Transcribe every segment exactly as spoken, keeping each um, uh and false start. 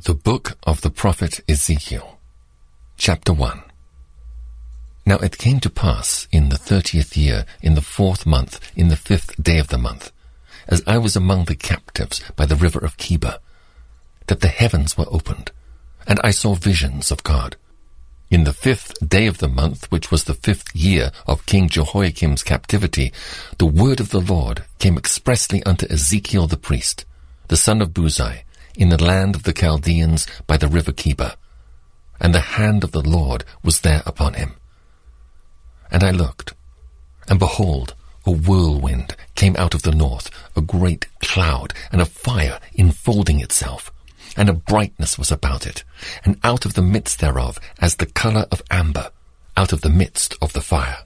The Book of the Prophet Ezekiel, Chapter one. Now it came to pass in the thirtieth year, in the fourth month, in the fifth day of the month, as I was among the captives by the river of Chebar, that the heavens were opened, and I saw visions of God. In the fifth day of the month, which was the fifth year of King Jehoiakim's captivity, the word of the Lord came expressly unto Ezekiel the priest, the son of Buzi, in the land of the Chaldeans by the river Chebar. And the hand of the Lord was there upon him. And I looked, and behold, a whirlwind came out of the north, a great cloud, and a fire enfolding itself, and a brightness was about it, and out of the midst thereof, as the colour of amber, out of the midst of the fire.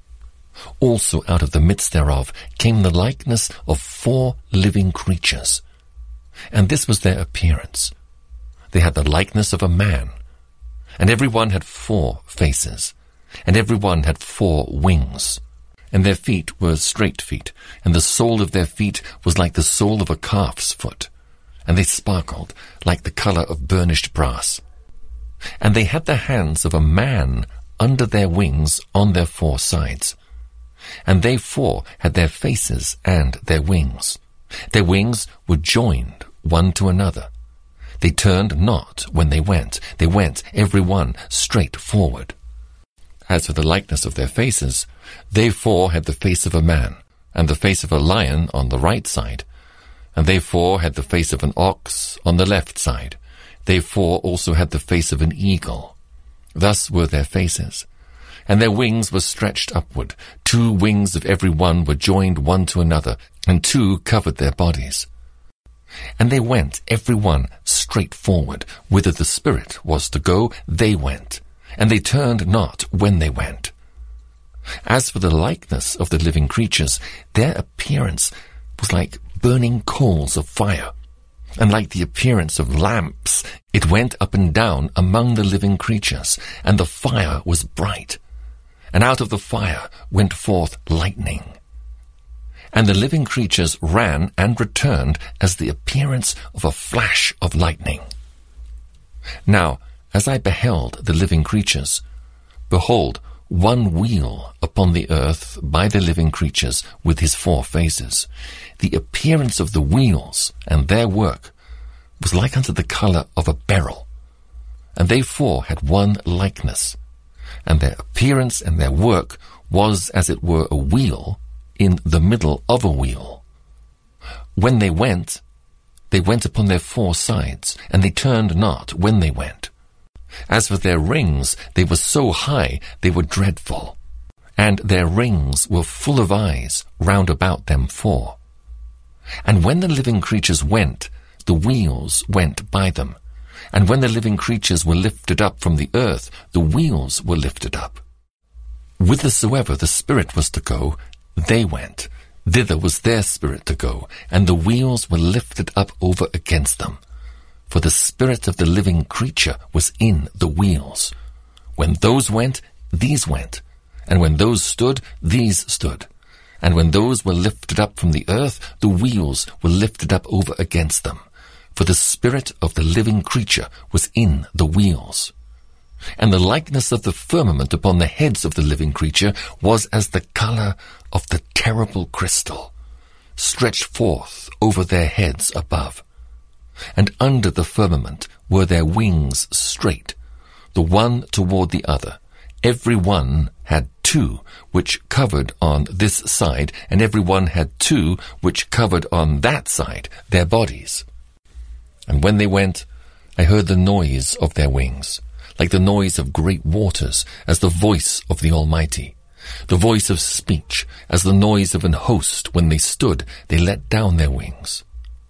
Also out of the midst thereof came the likeness of four living creatures, and this was their appearance. They had the likeness of a man, and every one had four faces, and every one had four wings. And their feet were straight feet, and the sole of their feet was like the sole of a calf's foot, and they sparkled like the colour of burnished brass. And they had the hands of a man under their wings on their four sides. And they four had their faces and their wings. Their wings were joined one to another. They turned not when they went. They went, every one, straight forward. As for the likeness of their faces, they four had the face of a man, and the face of a lion on the right side. And they four had the face of an ox on the left side. They four also had the face of an eagle. Thus were their faces. And their wings were stretched upward. Two wings of every one were joined one to another, and two covered their bodies. And they went, every one, straight forward. Whither the Spirit was to go, they went, and they turned not when they went. As for the likeness of the living creatures, their appearance was like burning coals of fire, and like the appearance of lamps. It went up and down among the living creatures, and the fire was bright, and out of the fire went forth lightning. And the living creatures ran and returned as the appearance of a flash of lightning. Now, as I beheld the living creatures, behold, one wheel upon the earth by the living creatures with his four faces. The appearance of the wheels and their work was like unto the colour of a beryl. And they four had one likeness, and their appearance and their work was as it were a wheel in the middle of a wheel. When they went, they went upon their four sides, and they turned not when they went. As for their rings, they were so high, they were dreadful, and their rings were full of eyes round about them four. And when the living creatures went, the wheels went by them, and when the living creatures were lifted up from the earth, the wheels were lifted up. Whithersoever the Spirit was to go, they went. Thither was their spirit to go, and the wheels were lifted up over against them. For the spirit of the living creature was in the wheels. When those went, these went. And when those stood, these stood. And when those were lifted up from the earth, the wheels were lifted up over against them. For the spirit of the living creature was in the wheels. And the likeness of the firmament upon the heads of the living creature was as the colour of the terrible crystal, stretched forth over their heads above. And under the firmament were their wings straight, the one toward the other. Every one had two, which covered on this side, and every one had two, which covered on that side, their bodies. And when they went, I heard the noise of their wings, like the noise of great waters, as the voice of the Almighty, the voice of speech, as the noise of an host. When they stood, they let down their wings.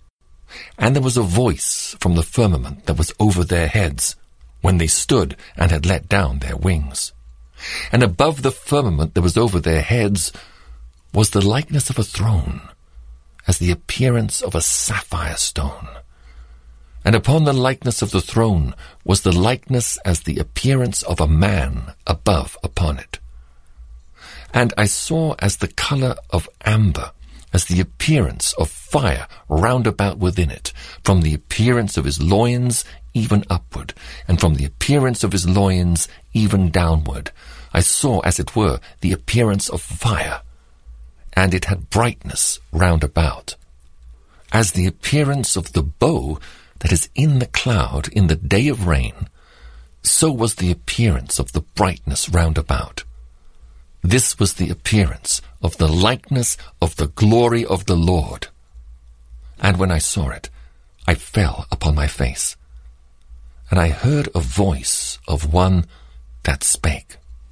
And there was a voice from the firmament that was over their heads, when they stood and had let down their wings. And above the firmament that was over their heads was the likeness of a throne, as the appearance of a sapphire stone. And upon the likeness of the throne was the likeness as the appearance of a man above upon it. And I saw as the colour of amber as the appearance of fire round about within it, from the appearance of his loins even upward, and from the appearance of his loins even downward. I saw, as it were, the appearance of fire, and it had brightness round about, as the appearance of the bow that is in the cloud in the day of rain, so was the appearance of the brightness round about. This was the appearance of the likeness of the glory of the Lord. And when I saw it, I fell upon my face, and I heard a voice of one that spake.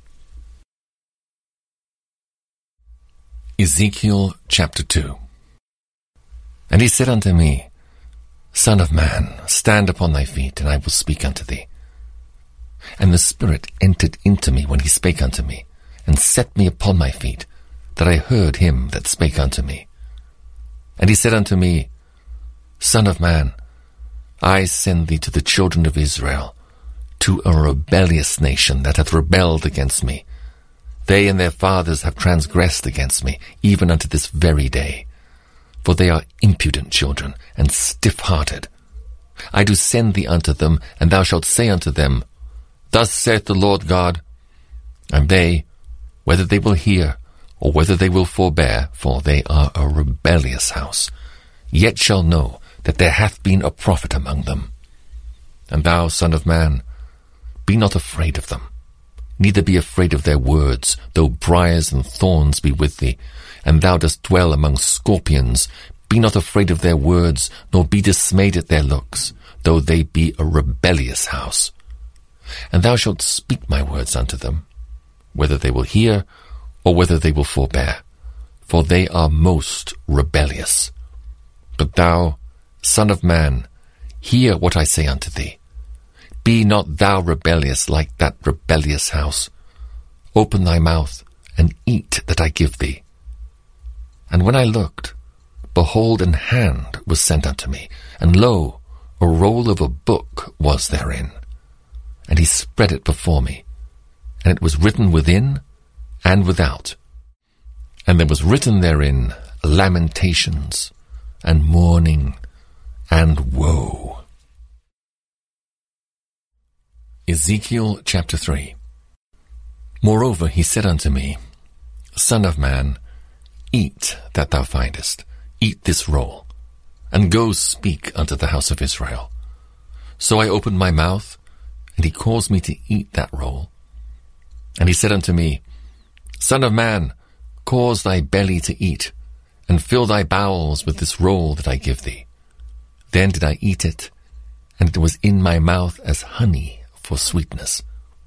Ezekiel chapter two. And he said unto me, Son of man, stand upon thy feet, and I will speak unto thee. And the Spirit entered into me when he spake unto me, and set me upon my feet, that I heard him that spake unto me. And he said unto me, Son of man, I send thee to the children of Israel, to a rebellious nation that hath rebelled against me. They and their fathers have transgressed against me, even unto this very day. For they are impudent children, and stiff-hearted. I do send thee unto them, and thou shalt say unto them, Thus saith the Lord God. And they, whether they will hear, or whether they will forbear, for they are a rebellious house, yet shall know that there hath been a prophet among them. And thou, son of man, be not afraid of them, neither be afraid of their words, though briars and thorns be with thee, and thou dost dwell among scorpions. Be not afraid of their words, nor be dismayed at their looks, though they be a rebellious house. And thou shalt speak my words unto them, whether they will hear, or whether they will forbear, for they are most rebellious. But thou, son of man, hear what I say unto thee. Be not thou rebellious like that rebellious house. Open thy mouth, and eat that I give thee. And when I looked, behold, an hand was sent unto me, and lo, a roll of a book was therein. And he spread it before me, and it was written within and without. And there was written therein lamentations, and mourning, and woe. Ezekiel chapter three. Moreover he said unto me, Son of man, eat that thou findest, eat this roll, and go speak unto the house of Israel. So I opened my mouth, and he caused me to eat that roll. And he said unto me, Son of man, cause thy belly to eat, and fill thy bowels with this roll that I give thee. Then did I eat it, and it was in my mouth as honey for sweetness.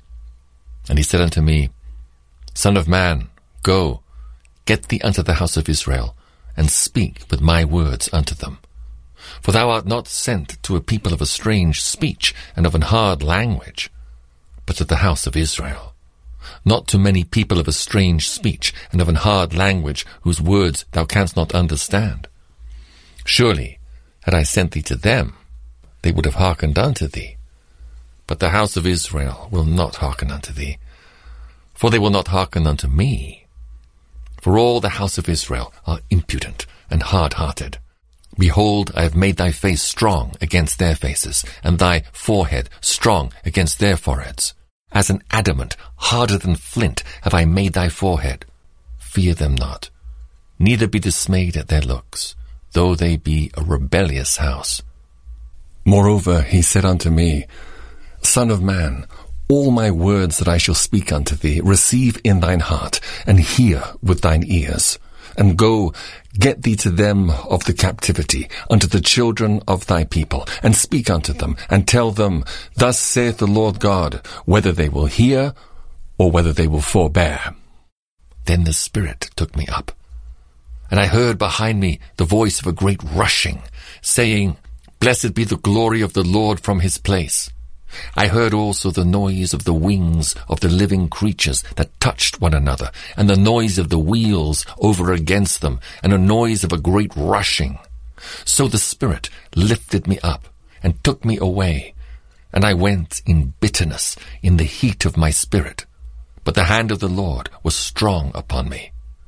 And he said unto me, Son of man, go, get thee unto the house of Israel, and speak with my words unto them. For thou art not sent to a people of a strange speech and of an hard language, but to the house of Israel. Not to many people of a strange speech and of an hard language, whose words thou canst not understand. Surely, had I sent thee to them, they would have hearkened unto thee. But the house of Israel will not hearken unto thee, for they will not hearken unto me. For all the house of Israel are impudent and hard-hearted. Behold, I have made thy face strong against their faces, and thy forehead strong against their foreheads. As an adamant, harder than flint, have I made thy forehead. Fear them not, neither be dismayed at their looks, though they be a rebellious house. Moreover he said unto me, Son of man, all my words that I shall speak unto thee receive in thine heart, and hear with thine ears. And go, get thee to them of the captivity, unto the children of thy people, and speak unto them, and tell them, Thus saith the Lord God, whether they will hear, or whether they will forbear. Then the Spirit took me up, and I heard behind me the voice of a great rushing, saying, Blessed be the glory of the Lord from his place. I heard also the noise of the wings of the living creatures that touched one another, and the noise of the wheels over against them, and a noise of a great rushing. So the Spirit lifted me up, and took me away, and I went in bitterness in the heat of my spirit. But the hand of the Lord was strong upon me.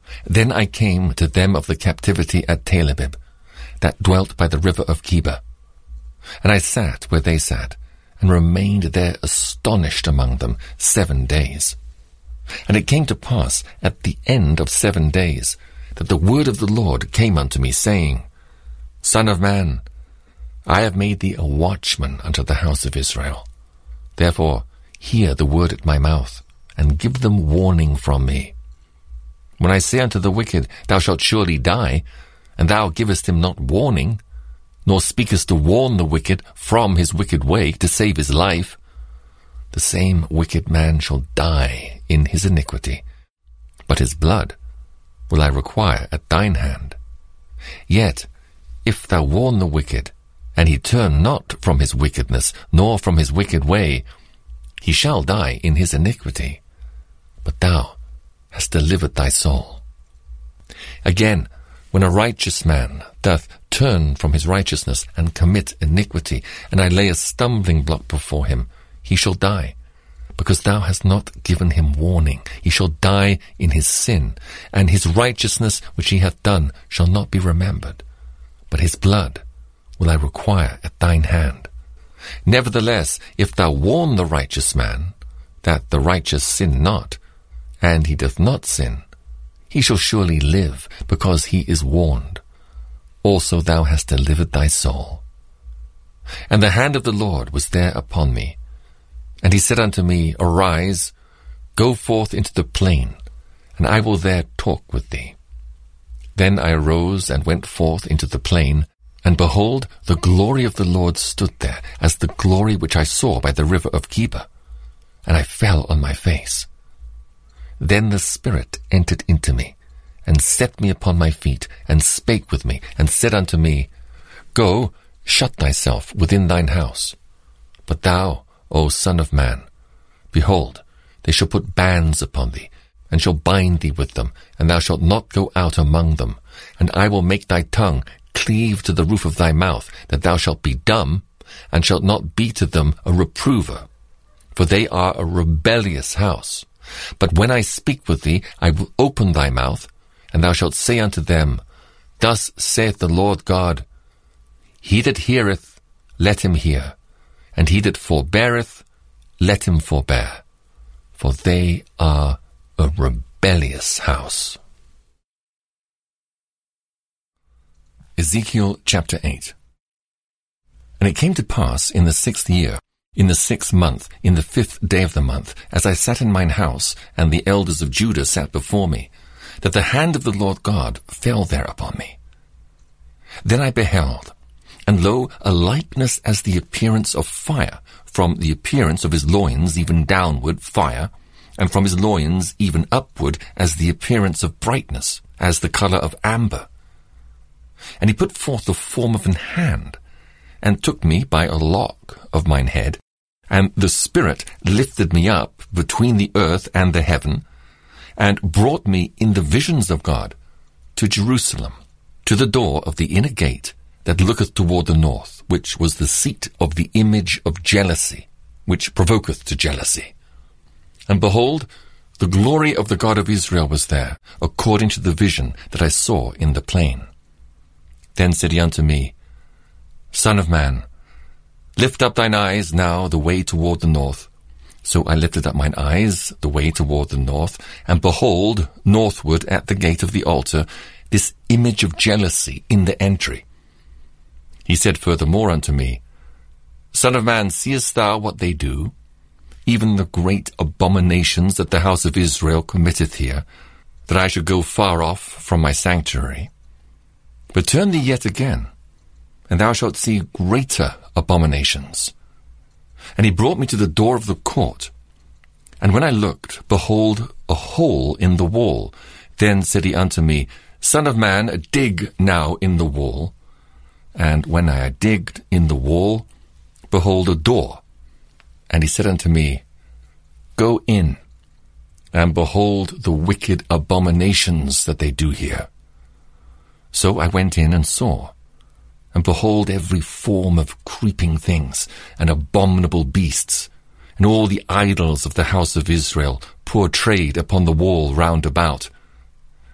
Then I came to them of the captivity at Telabib, that dwelt by the river of Keba. And I sat where they sat, and remained there astonished among them seven days. And it came to pass at the end of seven days, that the word of the Lord came unto me, saying, Son of man, I have made thee a watchman unto the house of Israel. Therefore hear the word at my mouth, and give them warning from me. When I say unto the wicked, Thou shalt surely die, and thou givest him not warning, nor speakest to warn the wicked from his wicked way to save his life, the same wicked man shall die in his iniquity, but his blood will I require at thine hand. Yet, if thou warn the wicked, and he turn not from his wickedness, nor from his wicked way, he shall die in his iniquity, but thou hast delivered thy soul. Again, when a righteous man doth turn from his righteousness and commit iniquity, and I lay a stumbling block before him, he shall die, because thou hast not given him warning. He shall die in his sin, and his righteousness which he hath done shall not be remembered, but his blood will I require at thine hand. Nevertheless, if thou warn the righteous man, that the righteous sin not, and he doth not sin, he shall surely live, because he is warned. Also thou hast delivered thy soul. And the hand of the Lord was there upon me. And he said unto me, Arise, go forth into the plain, and I will there talk with thee. Then I arose and went forth into the plain, and behold, the glory of the Lord stood there, as the glory which I saw by the river of Keba. And I fell on my face. Then the Spirit entered into me, and set me upon my feet, and spake with me, and said unto me, Go, shut thyself within thine house. But thou, O Son of man, behold, they shall put bands upon thee, and shall bind thee with them, and thou shalt not go out among them. And I will make thy tongue cleave to the roof of thy mouth, that thou shalt be dumb, and shalt not be to them a reprover. For they are a rebellious house. But when I speak with thee, I will open thy mouth, and thou shalt say unto them, Thus saith the Lord God, He that heareth, let him hear, and he that forbeareth, let him forbear, for they are a rebellious house. Ezekiel chapter eight. And it came to pass in the sixth year, in the sixth month, in the fifth day of the month, as I sat in mine house, and the elders of Judah sat before me, that the hand of the Lord God fell there upon me. Then I beheld, and lo, a likeness as the appearance of fire, from the appearance of his loins even downward fire, and from his loins even upward as the appearance of brightness, as the colour of amber. And he put forth the form of an hand, and took me by a lock of mine head, and the Spirit lifted me up between the earth and the heaven, and brought me in the visions of God to Jerusalem, to the door of the inner gate that looketh toward the north, which was the seat of the image of jealousy, which provoketh to jealousy. And behold, the glory of the God of Israel was there, according to the vision that I saw in the plain. Then said he unto me, Son of man, lift up thine eyes now the way toward the north. So I lifted up mine eyes the way toward the north, and behold, northward at the gate of the altar, this image of jealousy in the entry. He said furthermore unto me, Son of man, seest thou what they do? Even the great abominations that the house of Israel committeth here, that I should go far off from my sanctuary. But turn thee yet again, and thou shalt see greater abominations. And he brought me to the door of the court. And when I looked, behold, a hole in the wall. Then said he unto me, Son of man, dig now in the wall. And when I had digged in the wall, behold, a door. And he said unto me, Go in, and behold the wicked abominations that they do here. So I went in and saw, and behold every form of creeping things, and abominable beasts, and all the idols of the house of Israel portrayed upon the wall round about.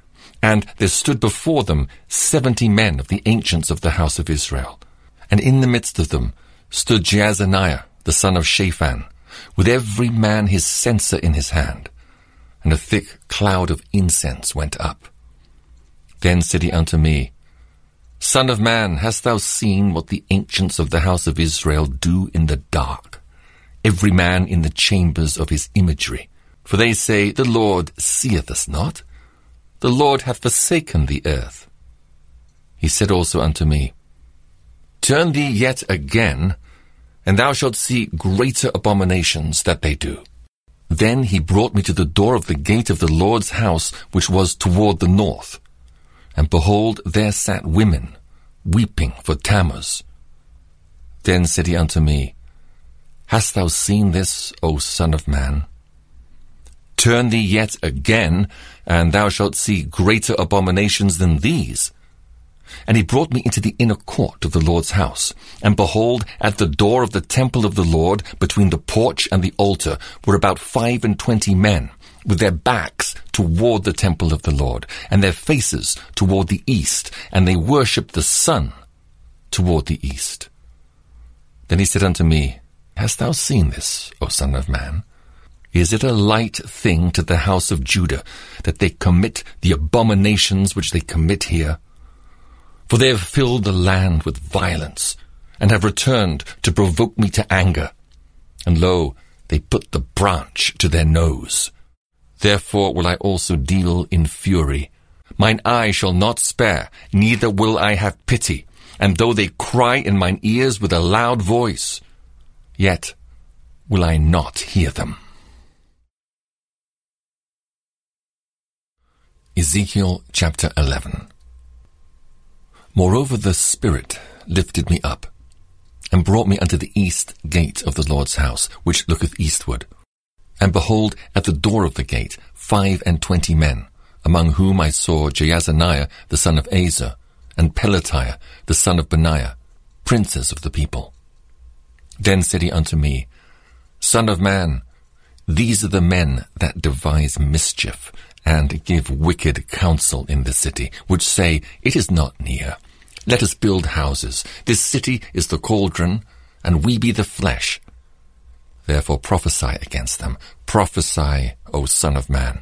And there stood before them seventy men of the ancients of the house of Israel. And in the midst of them stood Jaazaniah, the son of Shaphan, with every man his censer in his hand. And a thick cloud of incense went up. Then said he unto me, Son of man, hast thou seen what the ancients of the house of Israel do in the dark, every man in the chambers of his imagery? For they say, The Lord seeth us not. The Lord hath forsaken the earth. He said also unto me, Turn thee yet again, and thou shalt see greater abominations that they do. Then he brought me to the door of the gate of the Lord's house, which was toward the north. And behold, there sat women, weeping for Tammuz. Then said he unto me, Hast thou seen this, O son of man? Turn thee yet again, and thou shalt see greater abominations than these. And he brought me into the inner court of the Lord's house. And behold, at the door of the temple of the Lord, between the porch and the altar, were about five and twenty men, with their backs toward the temple of the Lord, and their faces toward the east, and they worshipped the sun toward the east. Then he said unto me, Hast thou seen this, O son of man? Is it a light thing to the house of Judah, that they commit the abominations which they commit here? For they have filled the land with violence, and have returned to provoke me to anger. And lo, they put the branch to their nose. Therefore will I also deal in fury. Mine eye shall not spare, neither will I have pity. And though they cry in mine ears with a loud voice, yet will I not hear them. Ezekiel chapter eleven. Moreover the Spirit lifted me up, and brought me unto the east gate of the Lord's house, which looketh eastward. And behold, at the door of the gate, five and twenty men, among whom I saw Jaazaniah the son of Azar, and Pelatiah the son of Benaiah, princes of the people. Then said he unto me, Son of man, these are the men that devise mischief, and give wicked counsel in the city, which say, It is not near. Let us build houses. This city is the cauldron, and we be the flesh. Therefore prophesy against them. Prophesy, O Son of man.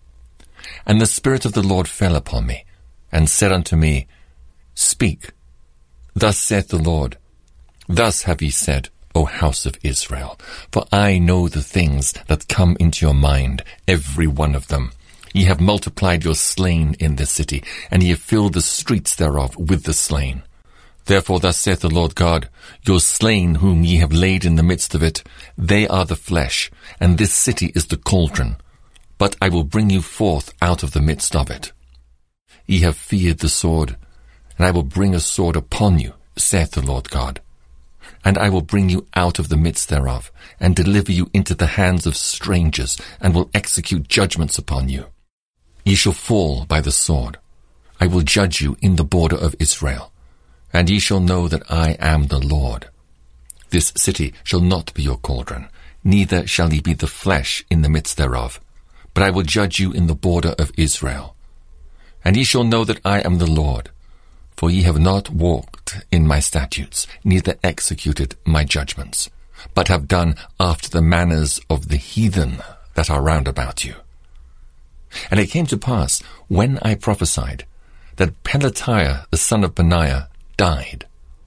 And the Spirit of the Lord fell upon me, and said unto me, Speak. Thus saith the Lord, Thus have ye said, O house of Israel, for I know the things that come into your mind, every one of them. Ye have multiplied your slain in this city, and ye have filled the streets thereof with the slain. Therefore thus saith the Lord God, Your slain whom ye have laid in the midst of it, they are the flesh, and this city is the cauldron. But I will bring you forth out of the midst of it. Ye have feared the sword, and I will bring a sword upon you, saith the Lord God. And I will bring you out of the midst thereof, and deliver you into the hands of strangers, and will execute judgments upon you. Ye shall fall by the sword. I will judge you in the border of Israel, and ye shall know that I am the Lord. This city shall not be your cauldron, neither shall ye be the flesh in the midst thereof, but I will judge you in the border of Israel. And ye shall know that I am the Lord, for ye have not walked in my statutes, neither executed my judgments, but have done after the manners of the heathen that are round about you. And it came to pass, when I prophesied, that Pelatiah the son of Benaiah died.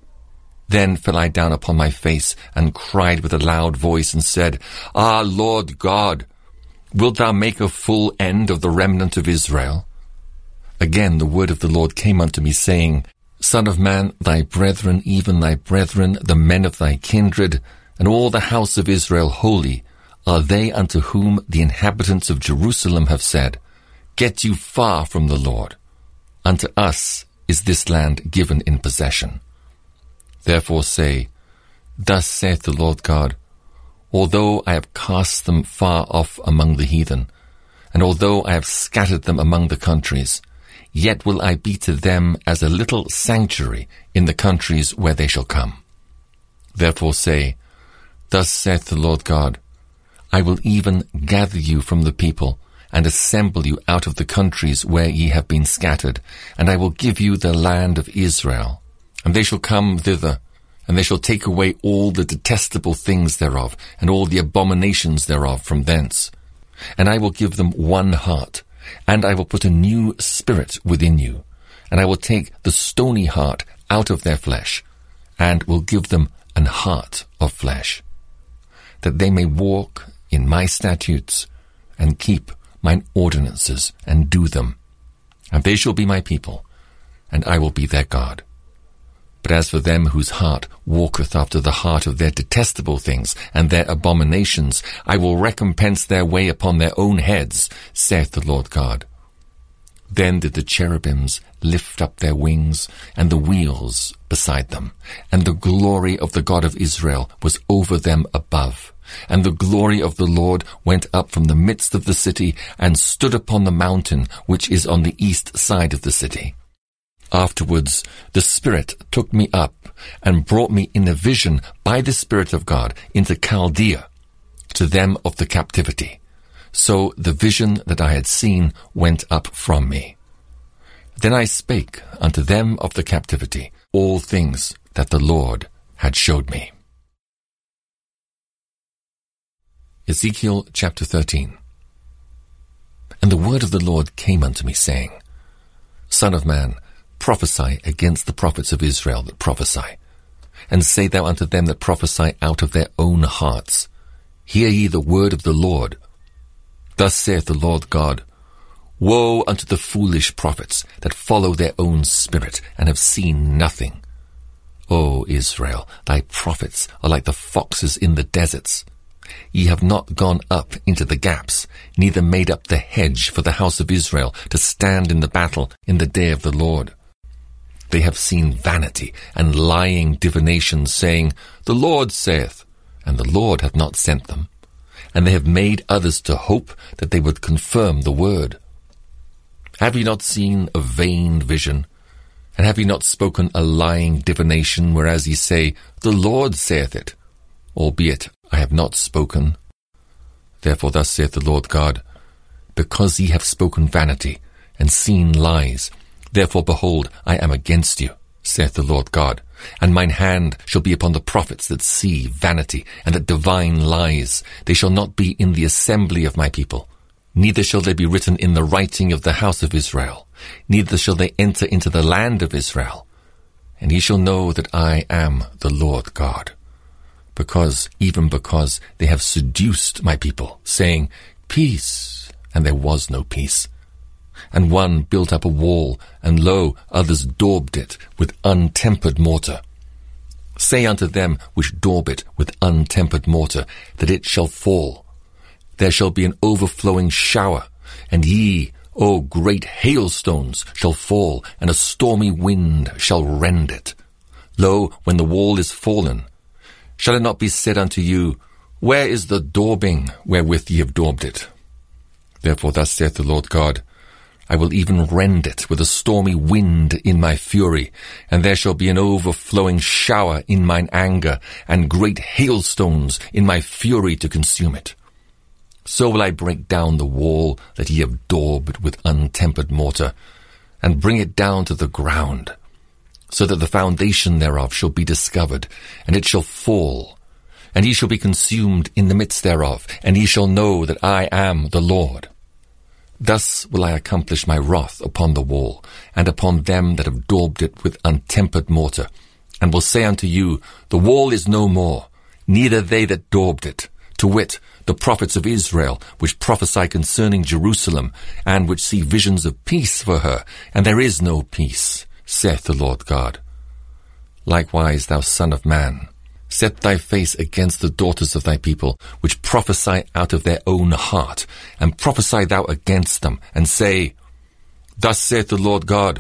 Then fell I down upon my face, and cried with a loud voice, and said, Ah, Lord God, wilt thou make a full end of the remnant of Israel? Again the word of the Lord came unto me, saying, Son of man, thy brethren, even thy brethren, the men of thy kindred, and all the house of Israel holy, are they unto whom the inhabitants of Jerusalem have said, Get you far from the Lord. Unto us is this land given in possession. Therefore say, Thus saith the Lord God, Although I have cast them far off among the heathen, and although I have scattered them among the countries, yet will I be to them as a little sanctuary in the countries where they shall come. Therefore say, Thus saith the Lord God, I will even gather you from the people, and assemble you out of the countries where ye have been scattered, and I will give you the land of Israel. And they shall come thither, and they shall take away all the detestable things thereof, and all the abominations thereof from thence. And I will give them one heart, and I will put a new spirit within you, and I will take the stony heart out of their flesh, and will give them an heart of flesh, that they may walk in my statutes, and keep mine ordinances, and do them. And they shall be my people, and I will be their God. But as for them whose heart walketh after the heart of their detestable things, and their abominations, I will recompense their way upon their own heads, saith the Lord God. Then did the cherubims lift up their wings, and the wheels beside them, and the glory of the God of Israel was over them above. And the glory of the Lord went up from the midst of the city, and stood upon the mountain which is on the east side of the city. Afterwards the Spirit took me up, and brought me in a vision by the Spirit of God into Chaldea, to them of the captivity. So the vision that I had seen went up from me. Then I spake unto them of the captivity all things that the Lord had showed me. Ezekiel chapter thirteen. And the word of the Lord came unto me, saying, Son of man, prophesy against the prophets of Israel that prophesy, and say thou unto them that prophesy out of their own hearts, Hear ye the word of the Lord. Thus saith the Lord God, Woe unto the foolish prophets that follow their own spirit, and have seen nothing. O Israel, thy prophets are like the foxes in the deserts. Ye have not gone up into the gaps, neither made up the hedge for the house of Israel to stand in the battle in the day of the Lord. They have seen vanity and lying divination, saying, The Lord saith, and the Lord hath not sent them. And they have made others to hope that they would confirm the word. Have ye not seen a vain vision? And have ye not spoken a lying divination, whereas ye say, The Lord saith it, albeit I have not spoken? Therefore thus saith the Lord God, Because ye have spoken vanity, and seen lies, therefore behold, I am against you, saith the Lord God, and mine hand shall be upon the prophets that see vanity, and that divine lies. They shall not be in the assembly of my people, neither shall they be written in the writing of the house of Israel, neither shall they enter into the land of Israel. And ye shall know that I am the Lord God. Because, even because they have seduced my people, saying, Peace, and there was no peace. And one built up a wall, and lo, others daubed it with untempered mortar. Say unto them which daub it with untempered mortar, that it shall fall. There shall be an overflowing shower, and ye, O great hailstones, shall fall, and a stormy wind shall rend it. Lo, when the wall is fallen, shall it not be said unto you, Where is the daubing wherewith ye have daubed it? Therefore thus saith the Lord God, I will even rend it with a stormy wind in my fury, and there shall be an overflowing shower in mine anger, and great hailstones in my fury to consume it. So will I break down the wall that ye have daubed with untempered mortar, and bring it down to the ground, so that the foundation thereof shall be discovered, and it shall fall, and ye shall be consumed in the midst thereof, and ye shall know that I am the Lord. Thus will I accomplish my wrath upon the wall, and upon them that have daubed it with untempered mortar, and will say unto you, The wall is no more, neither they that daubed it, to wit, the prophets of Israel, which prophesy concerning Jerusalem, and which see visions of peace for her, and there is no peace, saith the Lord God. Likewise, thou son of man, set thy face against the daughters of thy people, which prophesy out of their own heart, and prophesy thou against them, and say, Thus saith the Lord God,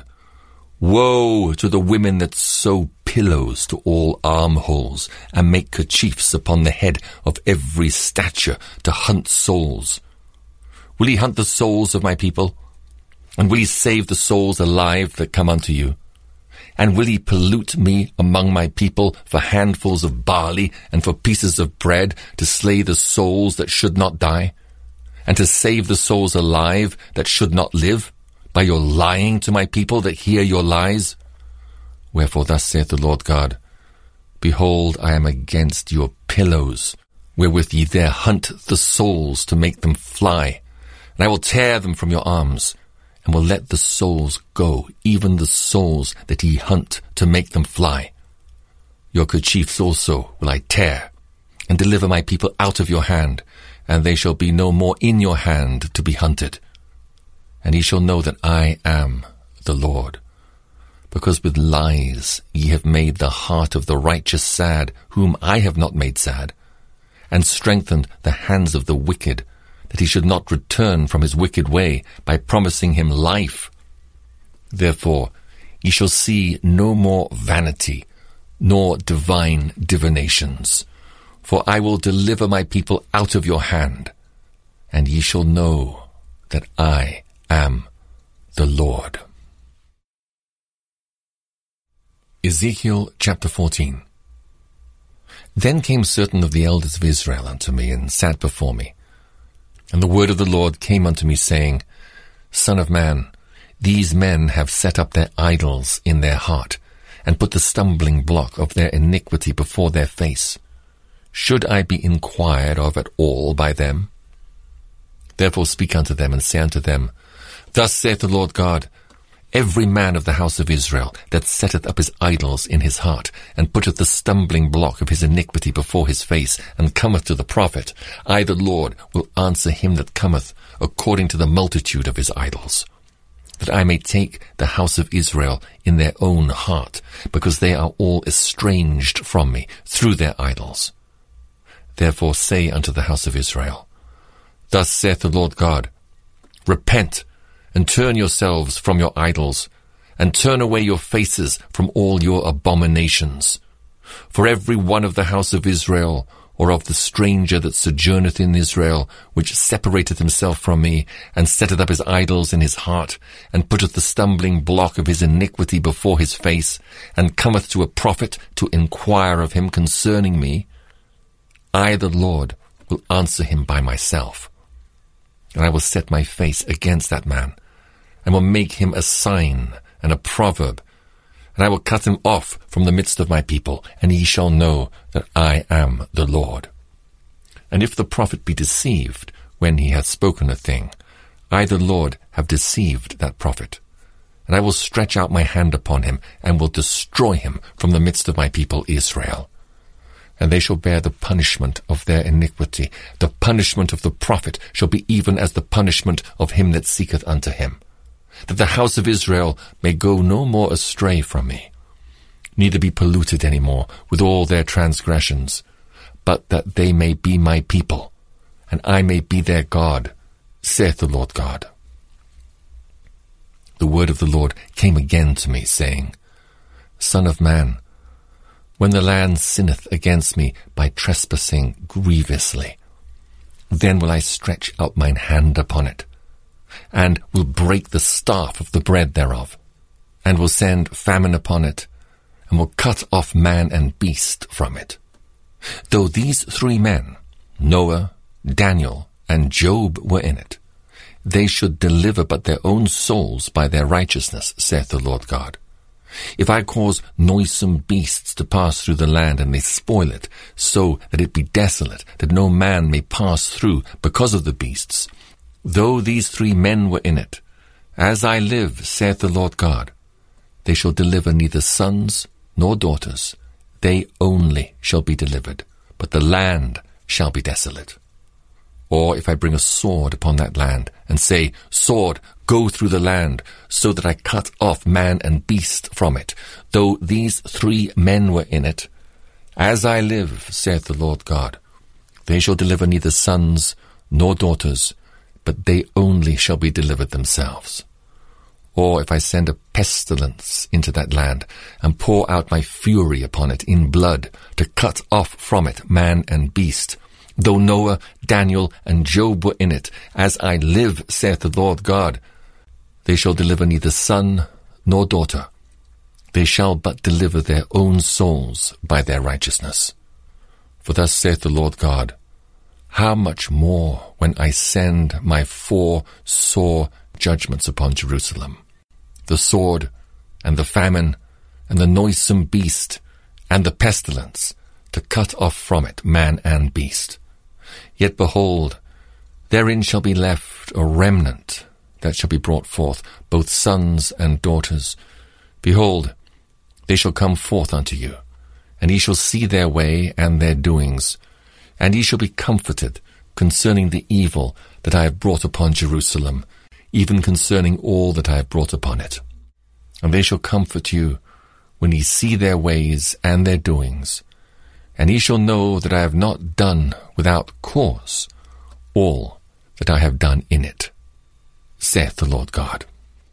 Woe to the women that sew pillows to all armholes, and make kerchiefs upon the head of every stature to hunt souls. Will ye hunt the souls of my people? And will ye save the souls alive that come unto you? And will ye pollute me among my people for handfuls of barley and for pieces of bread to slay the souls that should not die? and to save the souls alive that should not live, by your lying to my people that hear your lies? Wherefore thus saith the Lord God, Behold, I am against your pillows, wherewith ye there hunt the souls to make them fly, and I will tear them from your arms, and will let the souls go, even the souls that ye hunt to make them fly. Your kerchiefs also will I tear, and deliver my people out of your hand, and they shall be no more in your hand to be hunted. And ye shall know that I am the Lord. Because with lies ye have made the heart of the righteous sad, whom I have not made sad, and strengthened the hands of the wicked, that he should not return from his wicked way, by promising him life. Therefore ye shall see no more vanity, nor divine divinations. For I will deliver my people out of your hand, and ye shall know that I am the Lord. Ezekiel chapter fourteen. Then came certain of the elders of Israel unto me, and sat before me. And the word of the Lord came unto me, saying, Son of man, these men have set up their idols in their heart, and put the stumbling block of their iniquity before their face. Should I be inquired of at all by them? Therefore speak unto them, and say unto them, Thus saith the Lord God, Every man of the house of Israel that setteth up his idols in his heart, and putteth the stumbling block of his iniquity before his face, and cometh to the prophet, I the Lord will answer him that cometh according to the multitude of his idols, that I may take the house of Israel in their own heart, because they are all estranged from me through their idols. Therefore say unto the house of Israel, Thus saith the Lord God, Repent, and turn yourselves from your idols, and turn away your faces from all your abominations. For every one of the house of Israel, or of the stranger that sojourneth in Israel, which separateth himself from me, and setteth up his idols in his heart, and putteth the stumbling block of his iniquity before his face, and cometh to a prophet to inquire of him concerning me, I the Lord will answer him by myself. And I will set my face against that man, and will make him a sign and a proverb, and I will cut him off from the midst of my people, and ye shall know that I am the Lord. And if the prophet be deceived when he hath spoken a thing, I the Lord have deceived that prophet. And I will stretch out my hand upon him, and will destroy him from the midst of my people Israel. And they shall bear the punishment of their iniquity. The punishment of the prophet shall be even as the punishment of him that seeketh unto him, that the house of Israel may go no more astray from me, neither be polluted any more with all their transgressions, but that they may be my people, and I may be their God, saith the Lord God. The word of the Lord came again to me, saying, Son of man, when the land sinneth against me by trespassing grievously, then will I stretch out mine hand upon it, and will break the staff of the bread thereof, and will send famine upon it, and will cut off man and beast from it. Though these three men, Noah, Daniel, and Job, were in it, they should deliver but their own souls by their righteousness, saith the Lord God. If I cause noisome beasts to pass through the land, and they spoil it, so that it be desolate, that no man may pass through because of the beasts, though these three men were in it, as I live, saith the Lord God, they shall deliver neither sons nor daughters, they only shall be delivered, but the land shall be desolate. Or if I bring a sword upon that land, and say, Sword, go through the land, so that I cut off man and beast from it, though these three men were in it, as I live, saith the Lord God, they shall deliver neither sons nor daughters, but they only shall be delivered themselves. Or if I send a pestilence into that land, and pour out my fury upon it in blood, to cut off from it man and beast, though Noah, Daniel, and Job were in it, as I live, saith the Lord God, they shall deliver neither son nor daughter. They shall but deliver their own souls by their righteousness. For thus saith the Lord God, how much more when I send my four sore judgments upon Jerusalem, the sword, and the famine, and the noisome beast, and the pestilence, to cut off from it man and beast. Yet behold, therein shall be left a remnant that shall be brought forth, both sons and daughters. Behold, they shall come forth unto you, and ye shall see their way and their doings, and ye shall be comforted concerning the evil that I have brought upon Jerusalem, even concerning all that I have brought upon it. And they shall comfort you when ye see their ways and their doings, and ye shall know that I have not done without cause all that I have done in it, saith the Lord God.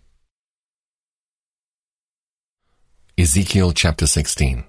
Ezekiel chapter sixteen.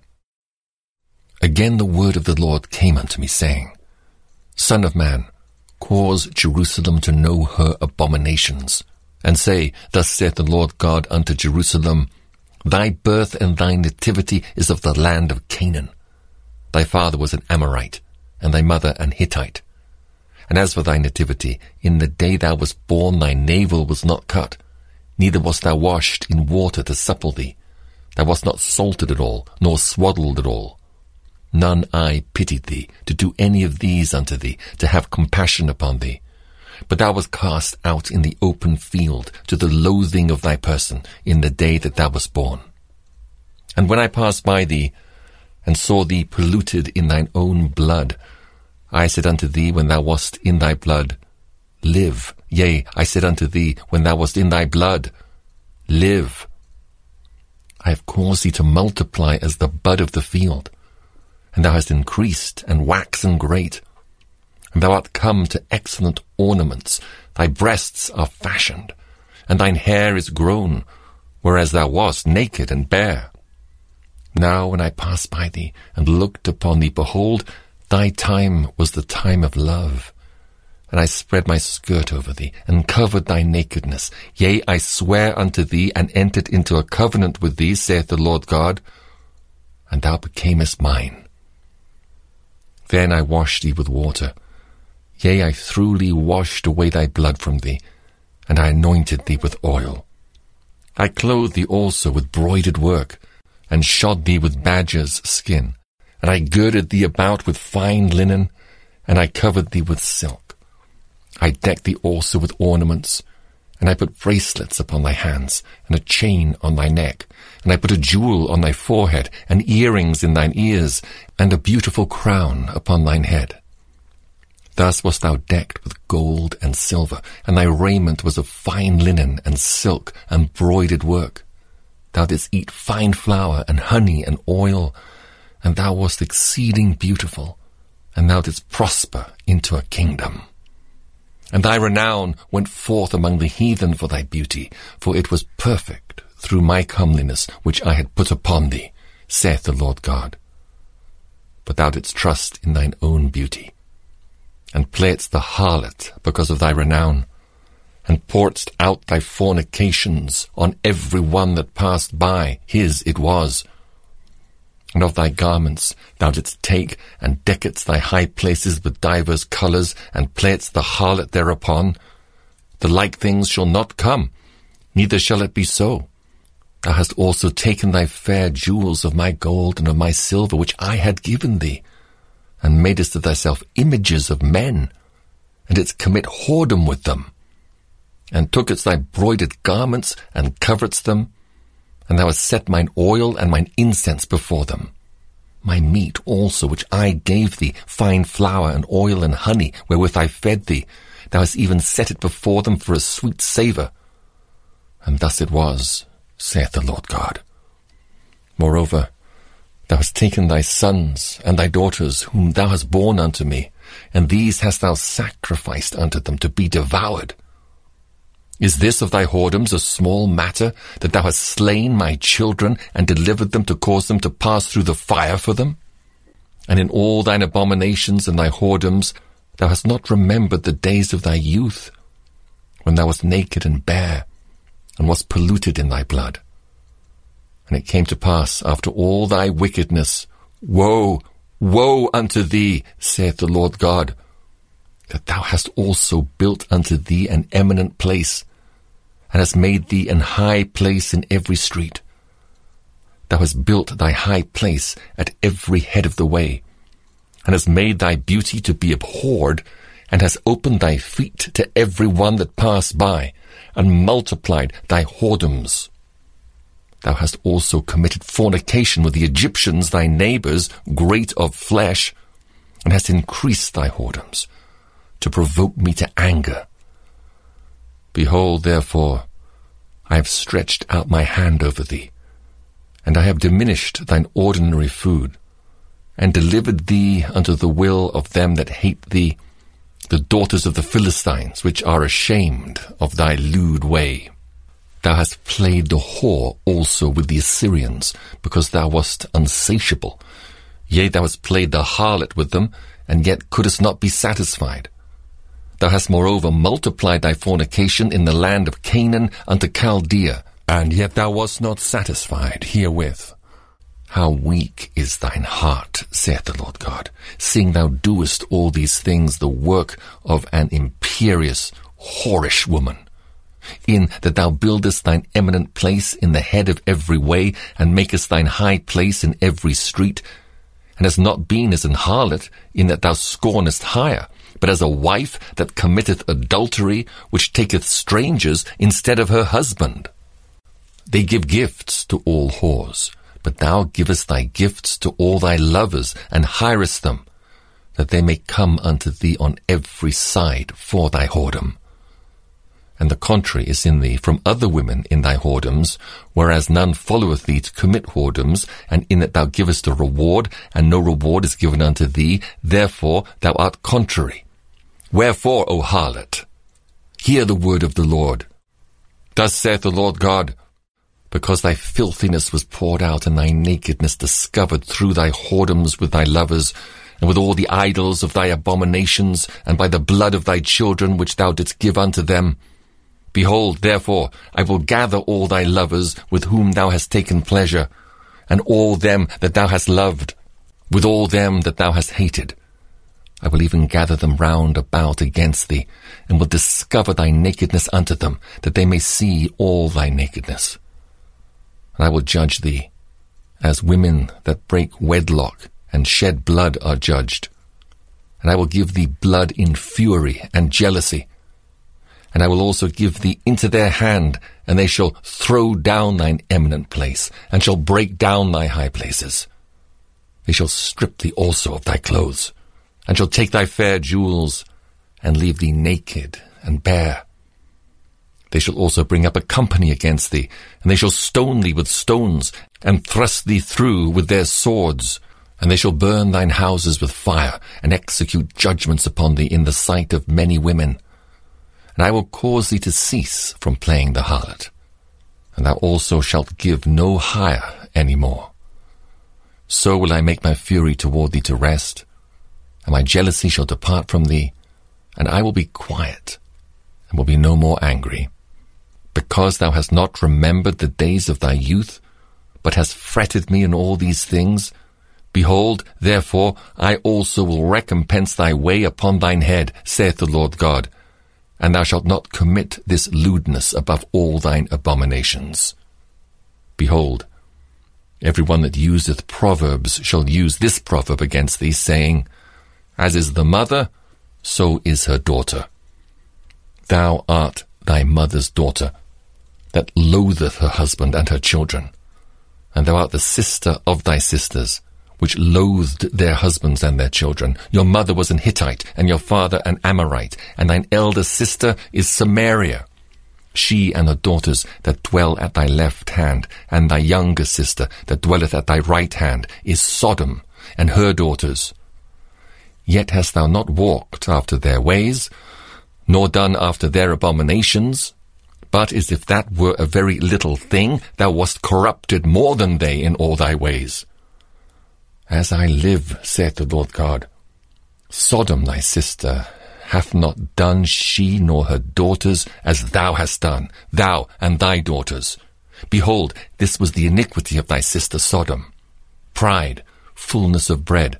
Again the word of the Lord came unto me, saying, Son of man, cause Jerusalem to know her abominations, and say, Thus saith the Lord God unto Jerusalem, Thy birth and thy nativity is of the land of Canaan. Thy father was an Amorite, and thy mother an Hittite. And as for thy nativity, in the day thou wast born thy navel was not cut, neither wast thou washed in water to supple thee. Thou wast not salted at all, nor swaddled at all. None eye pitied thee, to do any of these unto thee, to have compassion upon thee. But thou wast cast out in the open field, to the loathing of thy person, in the day that thou wast born. And when I passed by thee, and saw thee polluted in thine own blood, I said unto thee when thou wast in thy blood, Live. Yea, I said unto thee when thou wast in thy blood, Live. I have caused thee to multiply as the bud of the field, and thou hast increased and waxen great. And thou art come to excellent ornaments, thy breasts are fashioned, and thine hair is grown, whereas thou wast naked and bare. Now when I passed by thee, and looked upon thee, behold, thy time was the time of love. And I spread my skirt over thee, and covered thy nakedness. Yea, I swear unto thee, and entered into a covenant with thee, saith the Lord God, and thou becamest mine. Then I washed thee with water. Yea, I thoroughly washed away thy blood from thee, and I anointed thee with oil. I clothed thee also with broidered work, and shod thee with badger's skin, and I girded thee about with fine linen, and I covered thee with silk. I decked thee also with ornaments, and I put bracelets upon thy hands, and a chain on thy neck, and I put a jewel on thy forehead, and earrings in thine ears, and a beautiful crown upon thine head. Thus wast thou decked with gold and silver, and thy raiment was of fine linen and silk and broidered work. Thou didst eat fine flour and honey and oil, and thou wast exceeding beautiful, and thou didst prosper into a kingdom. And thy renown went forth among the heathen for thy beauty, for it was perfect through my comeliness which I had put upon thee, saith the Lord God. But thou didst trust in thine own beauty, and playedst the harlot because of thy renown, and pouredst out thy fornications on every one that passed by, his it was. And of thy garments thou didst take, and deckedst thy high places with divers colours, and playedst the harlot thereupon. The like things shall not come, neither shall it be so. Thou hast also taken thy fair jewels of my gold and of my silver, which I had given thee, and madest of thyself images of men, and didst commit whoredom with them, and tookest thy broidered garments, and coveredst them, and thou hast set mine oil and mine incense before them. My meat also, which I gave thee, fine flour and oil and honey, wherewith I fed thee, thou hast even set it before them for a sweet savour. And thus it was, saith the Lord God. Moreover, thou hast taken thy sons and thy daughters, whom thou hast borne unto me, and these hast thou sacrificed unto them to be devoured. Is this of thy whoredoms a small matter, that thou hast slain my children, and delivered them to cause them to pass through the fire for them? And in all thine abominations and thy whoredoms thou hast not remembered the days of thy youth, when thou wast naked and bare, and wast polluted in thy blood. And it came to pass, after all thy wickedness, Woe, woe unto thee, saith the Lord God! that thou hast also built unto thee an eminent place, and hast made thee an high place in every street. Thou hast built thy high place at every head of the way, and hast made thy beauty to be abhorred, and hast opened thy feet to every one that passed by, and multiplied thy whoredoms. Thou hast also committed fornication with the Egyptians, thy neighbors, great of flesh, and hast increased thy whoredoms, to provoke me to anger. Behold, therefore, I have stretched out my hand over thee, and I have diminished thine ordinary food, and delivered thee unto the will of them that hate thee, the daughters of the Philistines, which are ashamed of thy lewd way. Thou hast played the whore also with the Assyrians, because thou wast unsatiable. Yea, thou hast played the harlot with them, and yet couldst not be satisfied. Thou hast moreover multiplied thy fornication in the land of Canaan unto Chaldea, and yet thou wast not satisfied herewith. How weak is thine heart, saith the Lord God, seeing thou doest all these things, the work of an imperious, whorish woman, in that thou buildest thine eminent place in the head of every way, and makest thine high place in every street, and hast not been as an harlot, in that thou scornest hire, but as a wife that committeth adultery, which taketh strangers instead of her husband. They give gifts to all whores, but thou givest thy gifts to all thy lovers, and hirest them, that they may come unto thee on every side for thy whoredom. And the contrary is in thee from other women in thy whoredoms, whereas none followeth thee to commit whoredoms, and in that thou givest a reward, and no reward is given unto thee, therefore thou art contrary. Wherefore, O harlot, hear the word of the Lord. Thus saith the Lord God, because thy filthiness was poured out, and thy nakedness discovered through thy whoredoms with thy lovers, and with all the idols of thy abominations, and by the blood of thy children which thou didst give unto them. Behold, therefore, I will gather all thy lovers with whom thou hast taken pleasure, and all them that thou hast loved, with all them that thou hast hated. I will even gather them round about against thee, and will discover thy nakedness unto them, that they may see all thy nakedness. And I will judge thee, as women that break wedlock and shed blood are judged. And I will give thee blood in fury and jealousy. And I will also give thee into their hand, and they shall throw down thine eminent place, and shall break down thy high places. They shall strip thee also of thy clothes, and shall take thy fair jewels, and leave thee naked and bare. They shall also bring up a company against thee, and they shall stone thee with stones, and thrust thee through with their swords. And they shall burn thine houses with fire, and execute judgments upon thee in the sight of many women. And I will cause thee to cease from playing the harlot, and thou also shalt give no hire any more. So will I make my fury toward thee to rest, and my jealousy shall depart from thee, and I will be quiet, and will be no more angry. Because thou hast not remembered the days of thy youth, but hast fretted me in all these things, behold, therefore, I also will recompense thy way upon thine head, saith the Lord God, and thou shalt not commit this lewdness above all thine abominations. Behold, every one that useth proverbs shall use this proverb against thee, saying, As is the mother, so is her daughter. Thou art thy mother's daughter, that loatheth her husband and her children. And thou art the sister of thy sisters, which loathed their husbands and their children. Your mother was an Hittite, and your father an Amorite, and thine elder sister is Samaria. She and her daughters that dwell at thy left hand, and thy younger sister that dwelleth at thy right hand, is Sodom, and her daughters. Yet hast thou not walked after their ways, nor done after their abominations, but as if that were a very little thing, thou wast corrupted more than they in all thy ways. As I live, saith the Lord God, Sodom thy sister hath not done, she nor her daughters, as thou hast done, thou and thy daughters. Behold, this was the iniquity of thy sister Sodom, pride, fullness of bread,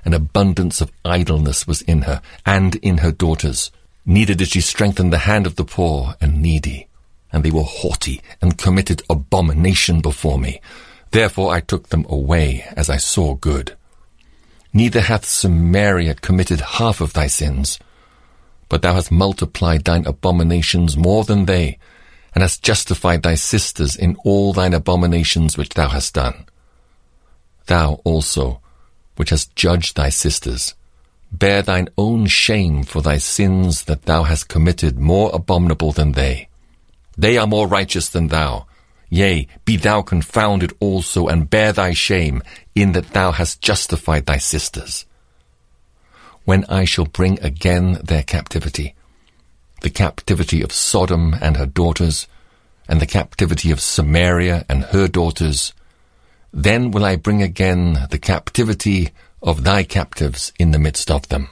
an abundance of idleness was in her, and in her daughters. Neither did she strengthen the hand of the poor and needy. And they were haughty, and committed abomination before me. Therefore I took them away, as I saw good. Neither hath Samaria committed half of thy sins, but thou hast multiplied thine abominations more than they, and hast justified thy sisters in all thine abominations which thou hast done. Thou also, which hast judged thy sisters, bear thine own shame for thy sins that thou hast committed more abominable than they. They are more righteous than thou. Yea, be thou confounded also, and bear thy shame, in that thou hast justified thy sisters. When I shall bring again their captivity, the captivity of Sodom and her daughters, and the captivity of Samaria and her daughters, then will I bring again the captivity of thy captives in the midst of them,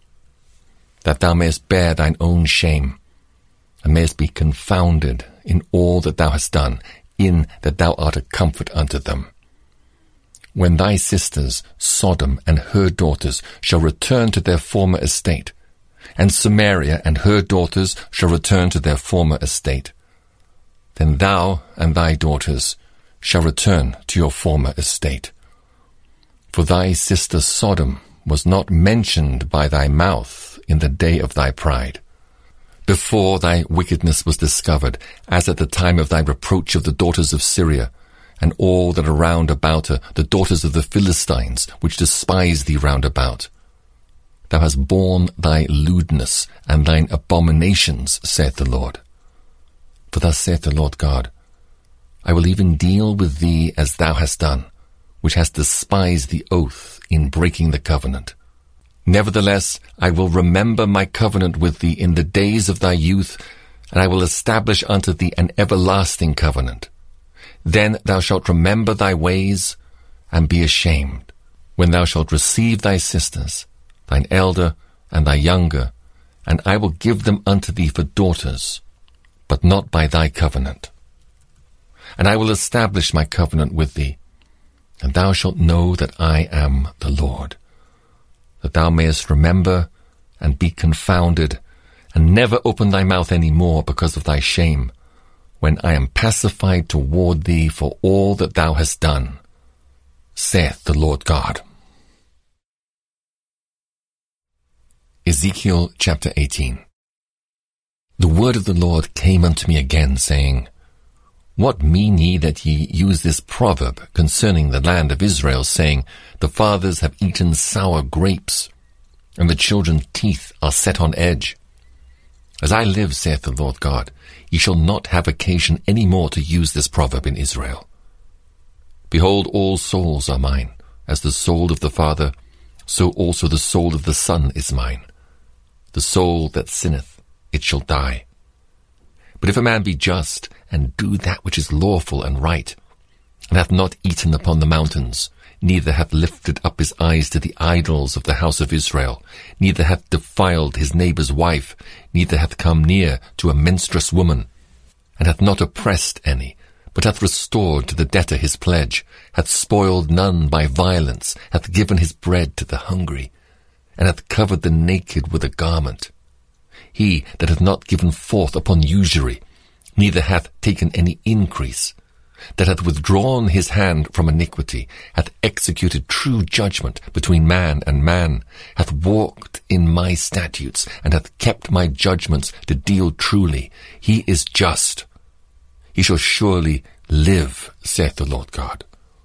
that thou mayest bear thine own shame, and mayest be confounded in all that thou hast done, in that thou art a comfort unto them. When thy sisters, Sodom and her daughters, shall return to their former estate, and Samaria and her daughters shall return to their former estate, then thou and thy daughters shall return to your former estate. For thy sister Sodom was not mentioned by thy mouth in the day of thy pride, before thy wickedness was discovered, as at the time of thy reproach of the daughters of Syria, and all that are round about her, the daughters of the Philistines, which despise thee round about. Thou hast borne thy lewdness and thine abominations, saith the Lord. For thus saith the Lord God, I will even deal with thee as thou hast done, which hast despised the oath in breaking the covenant. Nevertheless, I will remember my covenant with thee in the days of thy youth, and I will establish unto thee an everlasting covenant. Then thou shalt remember thy ways, and be ashamed, when thou shalt receive thy sisters, thine elder and thy younger, and I will give them unto thee for daughters, but not by thy covenant. And I will establish my covenant with thee, and thou shalt know that I am the Lord, that thou mayest remember and be confounded, and never open thy mouth any more because of thy shame, when I am pacified toward thee for all that thou hast done, saith the Lord God. Ezekiel chapter eighteen. The word of the Lord came unto me again, saying, What mean ye that ye use this proverb concerning the land of Israel, saying, The fathers have eaten sour grapes, and the children's teeth are set on edge? As I live, saith the Lord God, ye shall not have occasion any more to use this proverb in Israel. Behold, all souls are mine, as the soul of the Father, so also the soul of the Son is mine. The soul that sinneth, it shall die. But if a man be just, and do that which is lawful and right, and hath not eaten upon the mountains, neither hath lifted up his eyes to the idols of the house of Israel, neither hath defiled his neighbour's wife, neither hath come near to a menstruous woman, and hath not oppressed any, but hath restored to the debtor his pledge, hath spoiled none by violence, hath given his bread to the hungry, and hath covered the naked with a garment. He that hath not given forth upon usury, neither hath taken any increase, that hath withdrawn his hand from iniquity, hath executed true judgment between man and man, hath walked in my statutes, and hath kept my judgments to deal truly. He is just. He shall surely live, saith the Lord God.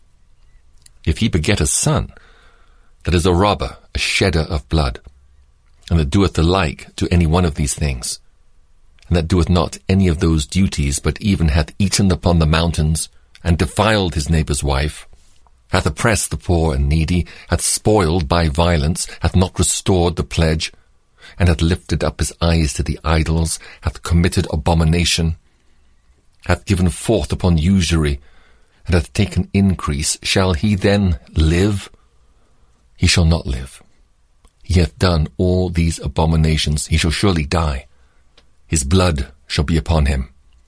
If he beget a son, that is a robber, a shedder of blood, and that doeth the like to any one of these things, and that doeth not any of those duties, but even hath eaten upon the mountains, and defiled his neighbour's wife, hath oppressed the poor and needy, hath spoiled by violence, hath not restored the pledge, and hath lifted up his eyes to the idols, hath committed abomination, hath given forth upon usury, and hath taken increase, shall he then live? He shall not live. He hath done all these abominations, he shall surely die. His blood shall be upon him.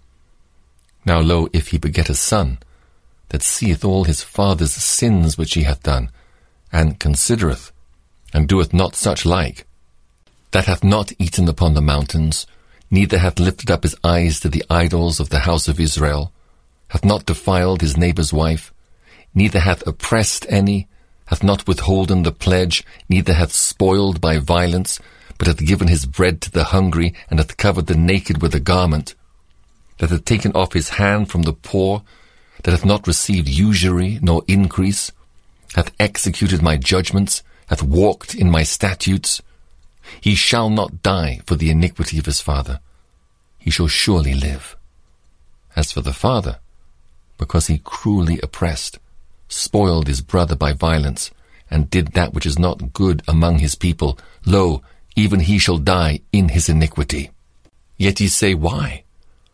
Now lo, if he beget a son, that seeth all his father's sins which he hath done, and considereth, and doeth not such like, that hath not eaten upon the mountains, neither hath lifted up his eyes to the idols of the house of Israel, hath not defiled his neighbour's wife, neither hath oppressed any, hath not withholden the pledge, neither hath spoiled by violence, but hath given his bread to the hungry, and hath covered the naked with a garment, that hath taken off his hand from the poor, that hath not received usury nor increase, hath executed my judgments, hath walked in my statutes, he shall not die for the iniquity of his father. He shall surely live. As for the father, because he cruelly oppressed, spoiled his brother by violence, and did that which is not good among his people, lo, even he shall die in his iniquity. Yet ye say, Why?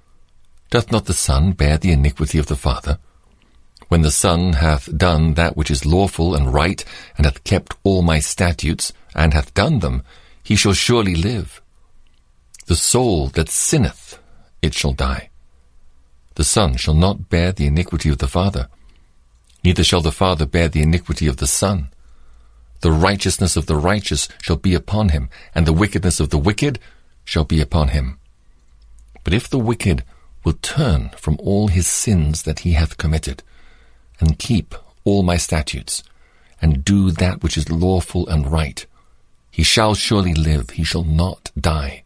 Doth not the son bear the iniquity of the father? When the son hath done that which is lawful and right, and hath kept all my statutes, and hath done them, he shall surely live. The soul that sinneth, it shall die. The son shall not bear the iniquity of the father, neither shall the father bear the iniquity of the son. The righteousness of the righteous shall be upon him, and the wickedness of the wicked shall be upon him. But if the wicked will turn from all his sins that he hath committed, and keep all my statutes, and do that which is lawful and right, he shall surely live, he shall not die.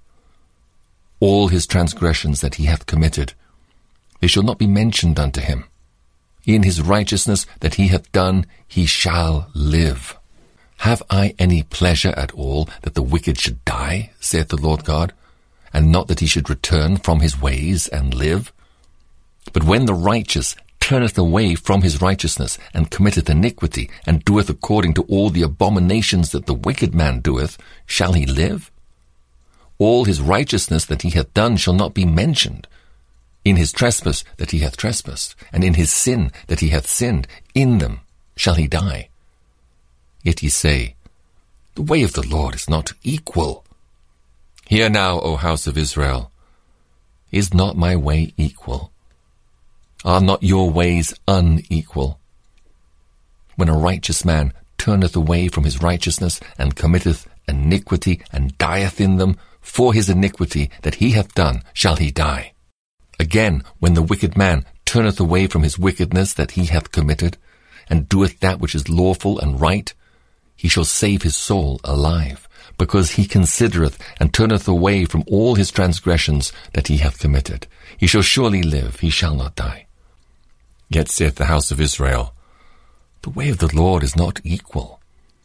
All his transgressions that he hath committed, they shall not be mentioned unto him. In his righteousness that he hath done, he shall live. Have I any pleasure at all that the wicked should die, saith the Lord God, and not that he should return from his ways and live? But when the righteous turneth away from his righteousness, and committeth iniquity, and doeth according to all the abominations that the wicked man doeth, shall he live? All his righteousness that he hath done shall not be mentioned. In his trespass that he hath trespassed, and in his sin that he hath sinned, in them shall he die. Yet ye say, The way of the Lord is not equal. Hear now, O house of Israel, is not my way equal? Are not your ways unequal? When a righteous man turneth away from his righteousness, and committeth iniquity, and dieth in them, for his iniquity that he hath done shall he die. Again, when the wicked man turneth away from his wickedness that he hath committed, and doeth that which is lawful and right, he shall save his soul alive, because he considereth and turneth away from all his transgressions that he hath committed. He shall surely live, he shall not die. Yet saith the house of Israel, The way of the Lord is not equal.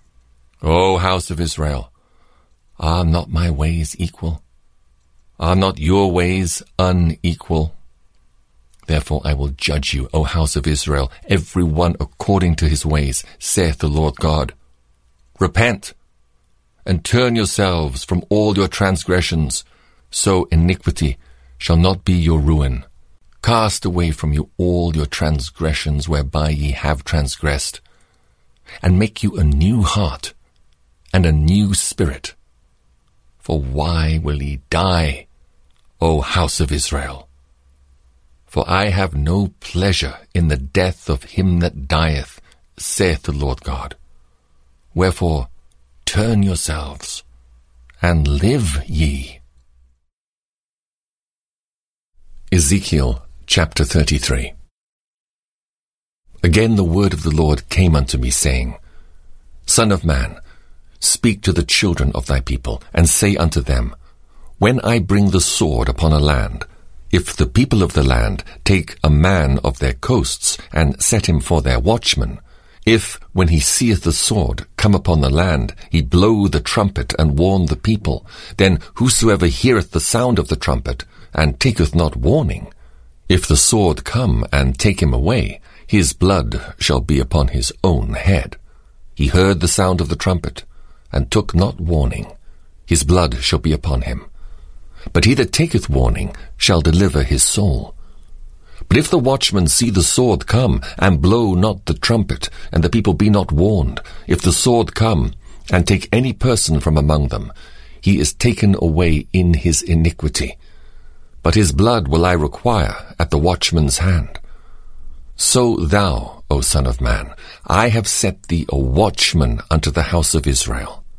O house of Israel, are not my ways equal? Are not your ways unequal? Therefore I will judge you, O house of Israel, every one according to his ways, saith the Lord God. Repent, and turn yourselves from all your transgressions, so iniquity shall not be your ruin. Cast away from you all your transgressions whereby ye have transgressed, and make you a new heart and a new spirit. For why will ye die, O house of Israel? For I have no pleasure in the death of him that dieth, saith the Lord God. Wherefore, turn yourselves, and live ye. Ezekiel chapter thirty-three. Again the word of the Lord came unto me, saying, Son of man, speak to the children of thy people, and say unto them, When I bring the sword upon a land, if the people of the land take a man of their coasts, and set him for their watchman, if, when he seeth the sword come upon the land, he blow the trumpet and warn the people, then whosoever heareth the sound of the trumpet, and taketh not warning, if the sword come and take him away, his blood shall be upon his own head. He heard the sound of the trumpet, and took not warning, his blood shall be upon him. But he that taketh warning shall deliver his soul. But if the watchman see the sword come, and blow not the trumpet, and the people be not warned, if the sword come, and take any person from among them, he is taken away in his iniquity. But his blood will I require at the watchman's hand. So thou, O son of man, I have set thee a watchman unto the house of Israel.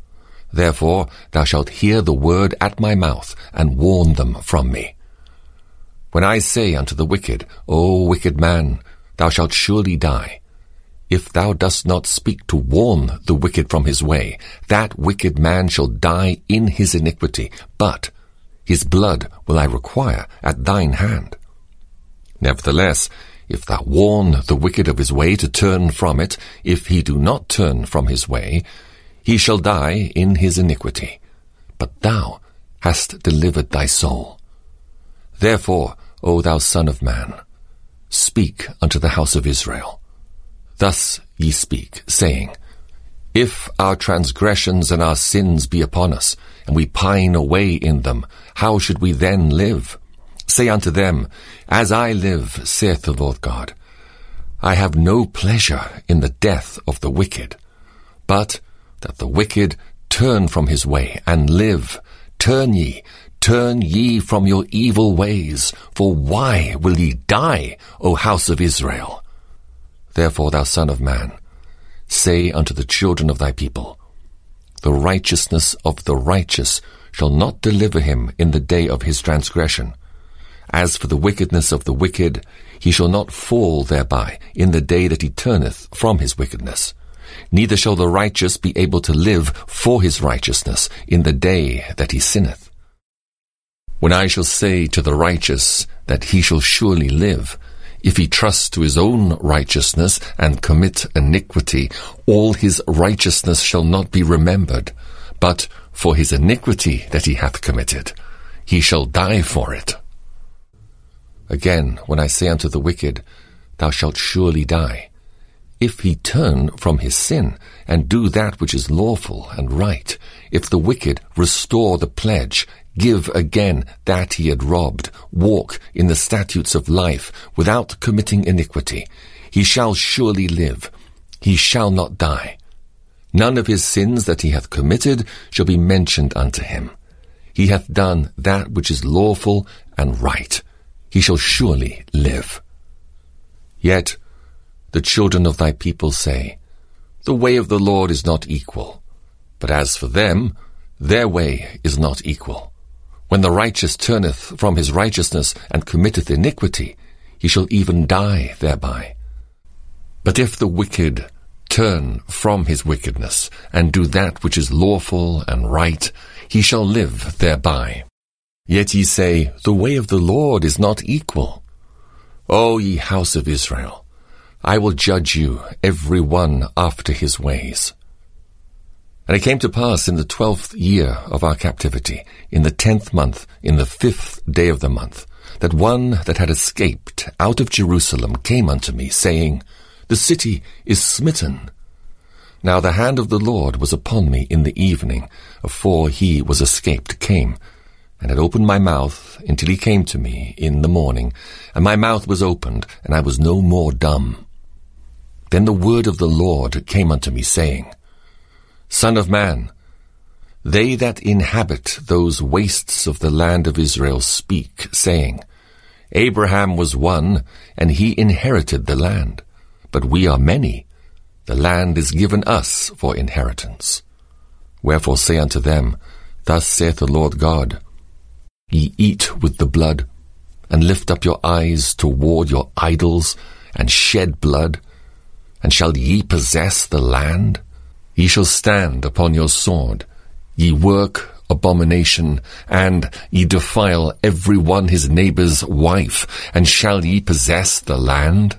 Therefore thou shalt hear the word at my mouth, and warn them from me. When I say unto the wicked, O wicked man, thou shalt surely die, if thou dost not speak to warn the wicked from his way, that wicked man shall die in his iniquity, but his blood will I require at thine hand. Nevertheless, if thou warn the wicked of his way to turn from it, if he do not turn from his way, he shall die in his iniquity. But thou hast delivered thy soul. Therefore, O thou Son of man, speak unto the house of Israel. Thus ye speak, saying, If our transgressions and our sins be upon us, and we pine away in them, how should we then live? Say unto them, As I live, saith the Lord God, I have no pleasure in the death of the wicked, but that the wicked turn from his way and live. Turn ye, turn ye from your evil ways, for why will ye die, O house of Israel? Therefore, thou Son of man, say unto the children of thy people, The righteousness of the righteous shall not deliver him in the day of his transgression. As for the wickedness of the wicked, he shall not fall thereby in the day that he turneth from his wickedness. Neither shall the righteous be able to live for his righteousness in the day that he sinneth. When I shall say to the righteous that he shall surely live, if he trust to his own righteousness and commit iniquity, all his righteousness shall not be remembered, but for his iniquity that he hath committed, he shall die for it. Again, when I say unto the wicked, Thou shalt surely die, if he turn from his sin, and do that which is lawful and right, if the wicked restore the pledge, give again that he had robbed, walk in the statutes of life, without committing iniquity, he shall surely live, he shall not die. None of his sins that he hath committed shall be mentioned unto him. He hath done that which is lawful and right, he shall surely live. Yet the children of thy people say, The way of the Lord is not equal. But as for them, their way is not equal. When the righteous turneth from his righteousness and committeth iniquity, he shall even die thereby. But if the wicked turn from his wickedness, and do that which is lawful and right, he shall live thereby. Yet ye say, The way of the Lord is not equal. O ye house of Israel, I will judge you, every one after his ways. And it came to pass in the twelfth year of our captivity, in the tenth month, in the fifth day of the month, that one that had escaped out of Jerusalem came unto me, saying, The city is smitten. Now the hand of the Lord was upon me in the evening, afore he was escaped came, and had opened my mouth until he came to me in the morning, and my mouth was opened, and I was no more dumb. Then the word of the Lord came unto me, saying, Son of man, they that inhabit those wastes of the land of Israel speak, saying, Abraham was one, and he inherited the land. But we are many. The land is given us for inheritance. Wherefore say unto them, Thus saith the Lord God, Ye eat with the blood, and lift up your eyes toward your idols, and shed blood, and shall ye possess the land? Ye shall stand upon your sword, ye work abomination, and ye defile every one his neighbour's wife, and shall ye possess the land?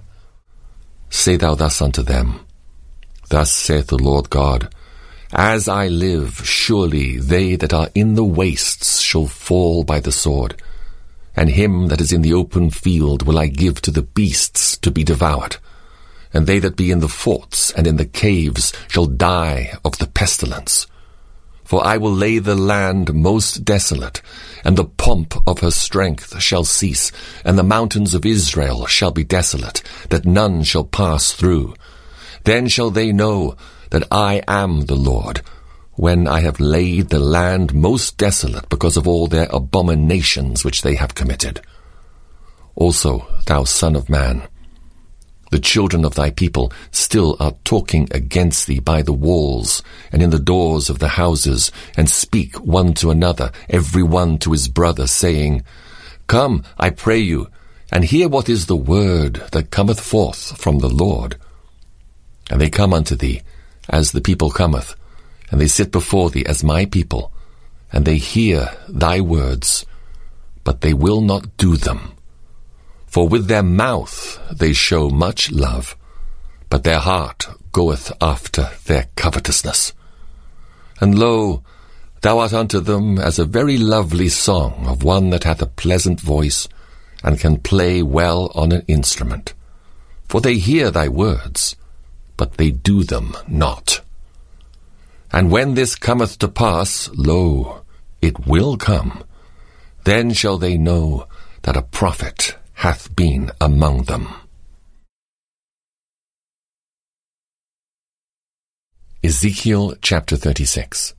Say thou thus unto them, Thus saith the Lord God, As I live, surely they that are in the wastes shall fall by the sword, and him that is in the open field will I give to the beasts to be devoured. And they that be in the forts and in the caves shall die of the pestilence. For I will lay the land most desolate, and the pomp of her strength shall cease, and the mountains of Israel shall be desolate, that none shall pass through. Then shall they know that I am the Lord, when I have laid the land most desolate because of all their abominations which they have committed. Also, thou son of man, The children of thy people still are talking against thee by the walls and in the doors of the houses, and speak one to another, every one to his brother, saying, Come, I pray you, and hear what is the word that cometh forth from the Lord. And they come unto thee, as the people cometh, and they sit before thee as my people, and they hear thy words, but they will not do them. For with their mouth they show much love, but their heart goeth after their covetousness. And lo, thou art unto them as a very lovely song of one that hath a pleasant voice, and can play well on an instrument. For they hear thy words, but they do them not. And when this cometh to pass, lo, it will come, then shall they know that a prophet hath been among them. Ezekiel chapter thirty-six.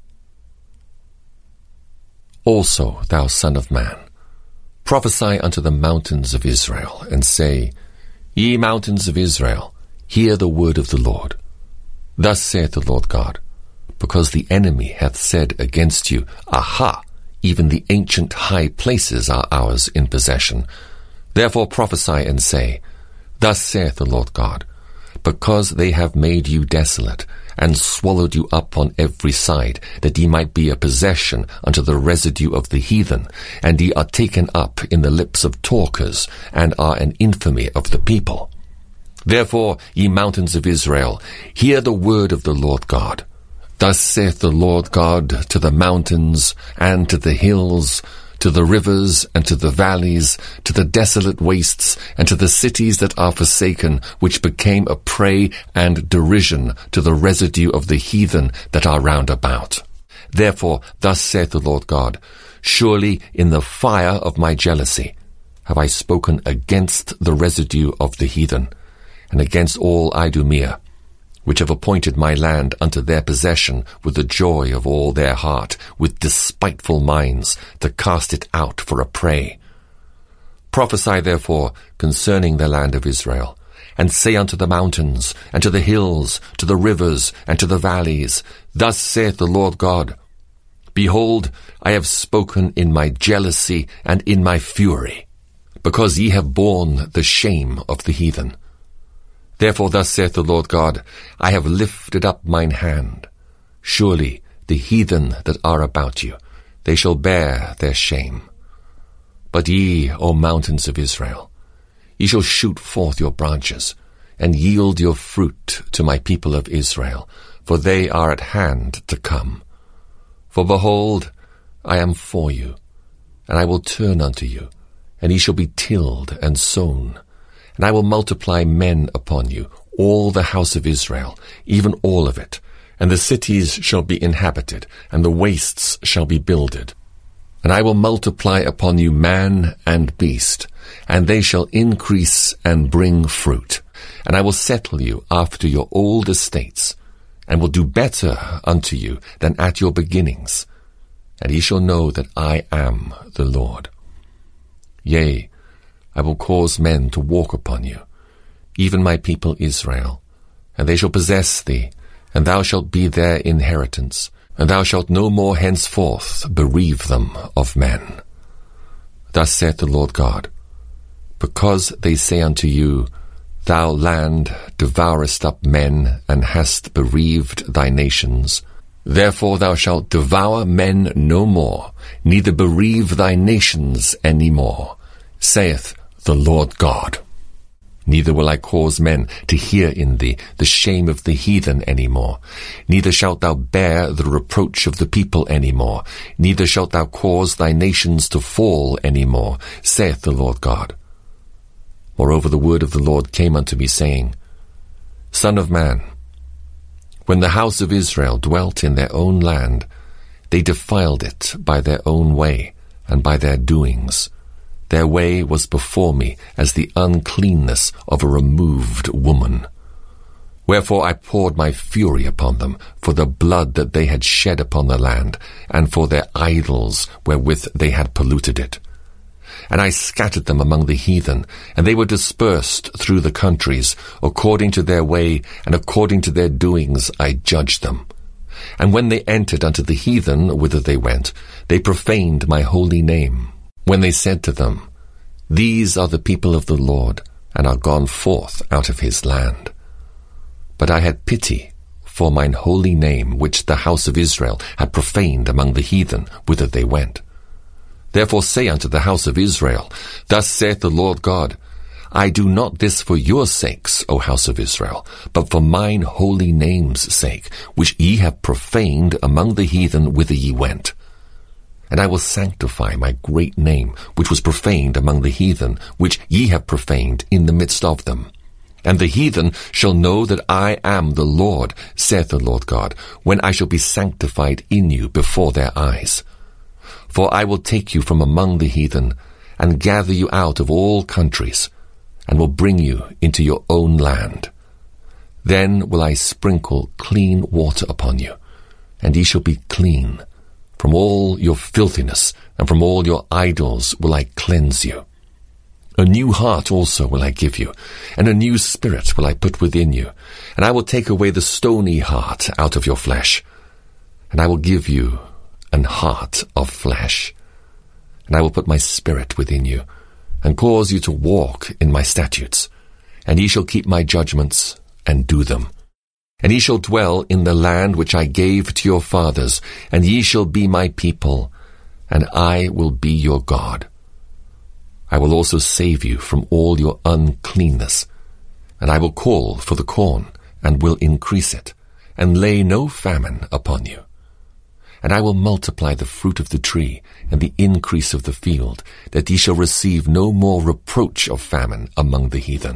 Also, thou son of man, prophesy unto the mountains of Israel, and say, Ye mountains of Israel, hear the word of the Lord. Thus saith the Lord God, because the enemy hath said against you, Aha, even the ancient high places are ours in possession. Therefore prophesy and say, Thus saith the Lord God, because they have made you desolate, and swallowed you up on every side, that ye might be a possession unto the residue of the heathen, and ye are taken up in the lips of talkers, and are an infamy of the people. Therefore, ye mountains of Israel, hear the word of the Lord God. Thus saith the Lord God to the mountains, and to the hills, to the rivers, and to the valleys, to the desolate wastes, and to the cities that are forsaken, which became a prey and derision to the residue of the heathen that are round about. Therefore, thus saith the Lord God, Surely in the fire of my jealousy have I spoken against the residue of the heathen, and against all Idumea, which have appointed my land unto their possession with the joy of all their heart, with despiteful minds, to cast it out for a prey. Prophesy therefore concerning the land of Israel, and say unto the mountains, and to the hills, to the rivers, and to the valleys, Thus saith the Lord God, Behold, I have spoken in my jealousy and in my fury, because ye have borne the shame of the heathen. Therefore thus saith the Lord God, I have lifted up mine hand. Surely the heathen that are about you, they shall bear their shame. But ye, O mountains of Israel, ye shall shoot forth your branches, and yield your fruit to my people of Israel, for they are at hand to come. For behold, I am for you, and I will turn unto you, and ye shall be tilled and sown. And I will multiply men upon you, all the house of Israel, even all of it. And the cities shall be inhabited, and the wastes shall be builded. And I will multiply upon you man and beast, and they shall increase and bring fruit. And I will settle you after your old estates, and will do better unto you than at your beginnings. And ye shall know that I am the Lord. Yea, I will cause men to walk upon you, even my people Israel, and they shall possess thee, and thou shalt be their inheritance, and thou shalt no more henceforth bereave them of men. Thus saith the Lord God, because they say unto you, Thou land devourest up men, and hast bereaved thy nations. Therefore thou shalt devour men no more, neither bereave thy nations any more, saith the Lord God. Neither will I cause men to hear in thee the shame of the heathen any more, neither shalt thou bear the reproach of the people any more, neither shalt thou cause thy nations to fall any more, saith the Lord God. Moreover, the word of the Lord came unto me, saying, Son of man, when the house of Israel dwelt in their own land, they defiled it by their own way and by their doings. Their way was before me as the uncleanness of a removed woman. Wherefore I poured my fury upon them for the blood that they had shed upon the land, and for their idols wherewith they had polluted it. and I scattered them among the heathen, and they were dispersed through the countries. According to their way and according to their doings I judged them. And when they entered unto the heathen whither they went, they profaned my holy name, when they said to them, These are the people of the Lord, and are gone forth out of his land. But I had pity for mine holy name, which the house of Israel had profaned among the heathen whither they went. Therefore say unto the house of Israel, Thus saith the Lord God, I do not this for your sakes, O house of Israel, but for mine holy name's sake, which ye have profaned among the heathen whither ye went. And I will sanctify my great name, which was profaned among the heathen, which ye have profaned in the midst of them. And the heathen shall know that I am the Lord, saith the Lord God, when I shall be sanctified in you before their eyes. For I will take you from among the heathen, and gather you out of all countries, and will bring you into your own land. Then will I sprinkle clean water upon you, and ye shall be clean. From all your filthiness, and from all your idols will I cleanse you. A new heart also will I give you, and a new spirit will I put within you, and I will take away the stony heart out of your flesh, and I will give you an heart of flesh. And I will put my spirit within you, and cause you to walk in my statutes, and ye shall keep my judgments, and do them. And ye shall dwell in the land which I gave to your fathers, and ye shall be my people, and I will be your God. I will also save you from all your uncleanness, and I will call for the corn, and will increase it, and lay no famine upon you. And I will multiply the fruit of the tree, and the increase of the field, that ye shall receive no more reproach of famine among the heathen.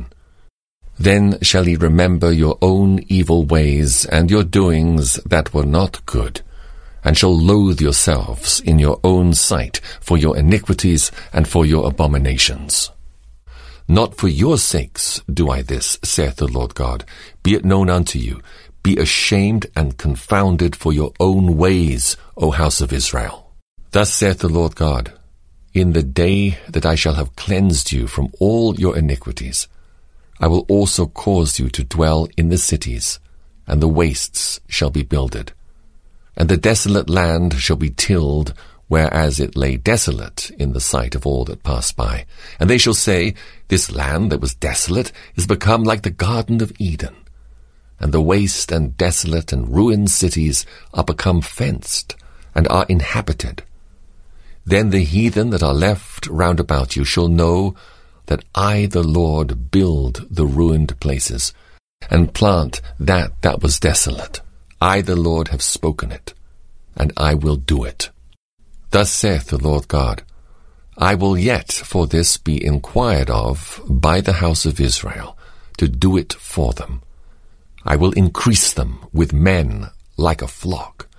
Then shall ye remember your own evil ways, and your doings that were not good, and shall loathe yourselves in your own sight for your iniquities and for your abominations. Not for your sakes do I this, saith the Lord God. Be it known unto you, be ashamed and confounded for your own ways, O house of Israel. Thus saith the Lord God, In the day that I shall have cleansed you from all your iniquities, I will also cause you to dwell in the cities, and the wastes shall be builded. And the desolate land shall be tilled, whereas it lay desolate in the sight of all that passed by. And they shall say, This land that was desolate is become like the Garden of Eden. And the waste and desolate and ruined cities are become fenced, and are inhabited. Then the heathen that are left round about you shall know that I the Lord build the ruined places, and plant that that was desolate. I the Lord have spoken it, and I will do it. Thus saith the Lord God, I will yet for this be inquired of by the house of Israel, to do it for them. I will increase them with men like a flock,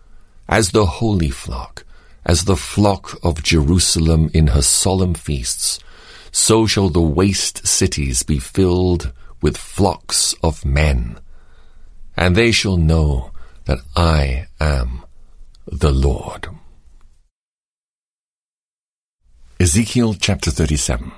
as the holy flock, as the flock of Jerusalem in her solemn feasts, so shall the waste cities be filled with flocks of men. And they shall know that I am the Lord. Ezekiel chapter thirty-seven.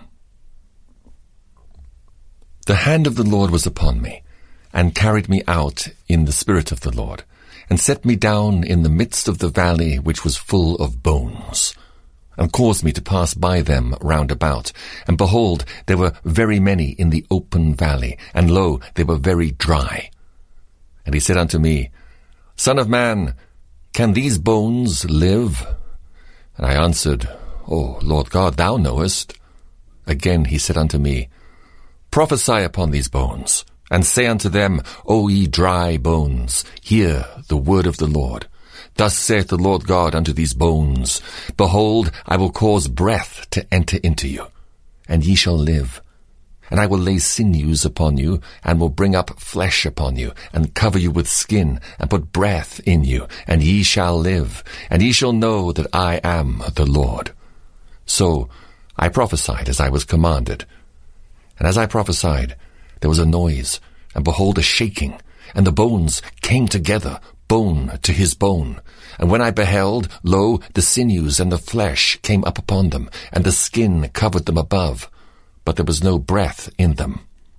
The hand of the Lord was upon me, and carried me out in the spirit of the Lord, and set me down in the midst of the valley which was full of bones, and caused me to pass by them round about. And behold, there were very many in the open valley, and lo, they were very dry. And he said unto me, Son of man, can these bones live? And I answered, O Lord God, thou knowest. Again he said unto me, Prophesy upon these bones, and say unto them, O ye dry bones, hear the word of the Lord. Thus saith the Lord God unto these bones, Behold, I will cause breath to enter into you, and ye shall live. And I will lay sinews upon you, and will bring up flesh upon you, and cover you with skin, and put breath in you, and ye shall live, and ye shall know that I am the Lord. So I prophesied as I was commanded. And as I prophesied, there was a noise, and behold a shaking, and the bones came together, bone to his bone. And when I beheld, lo, the sinews and the flesh came up upon them, and the skin covered them above, but there was no breath in them.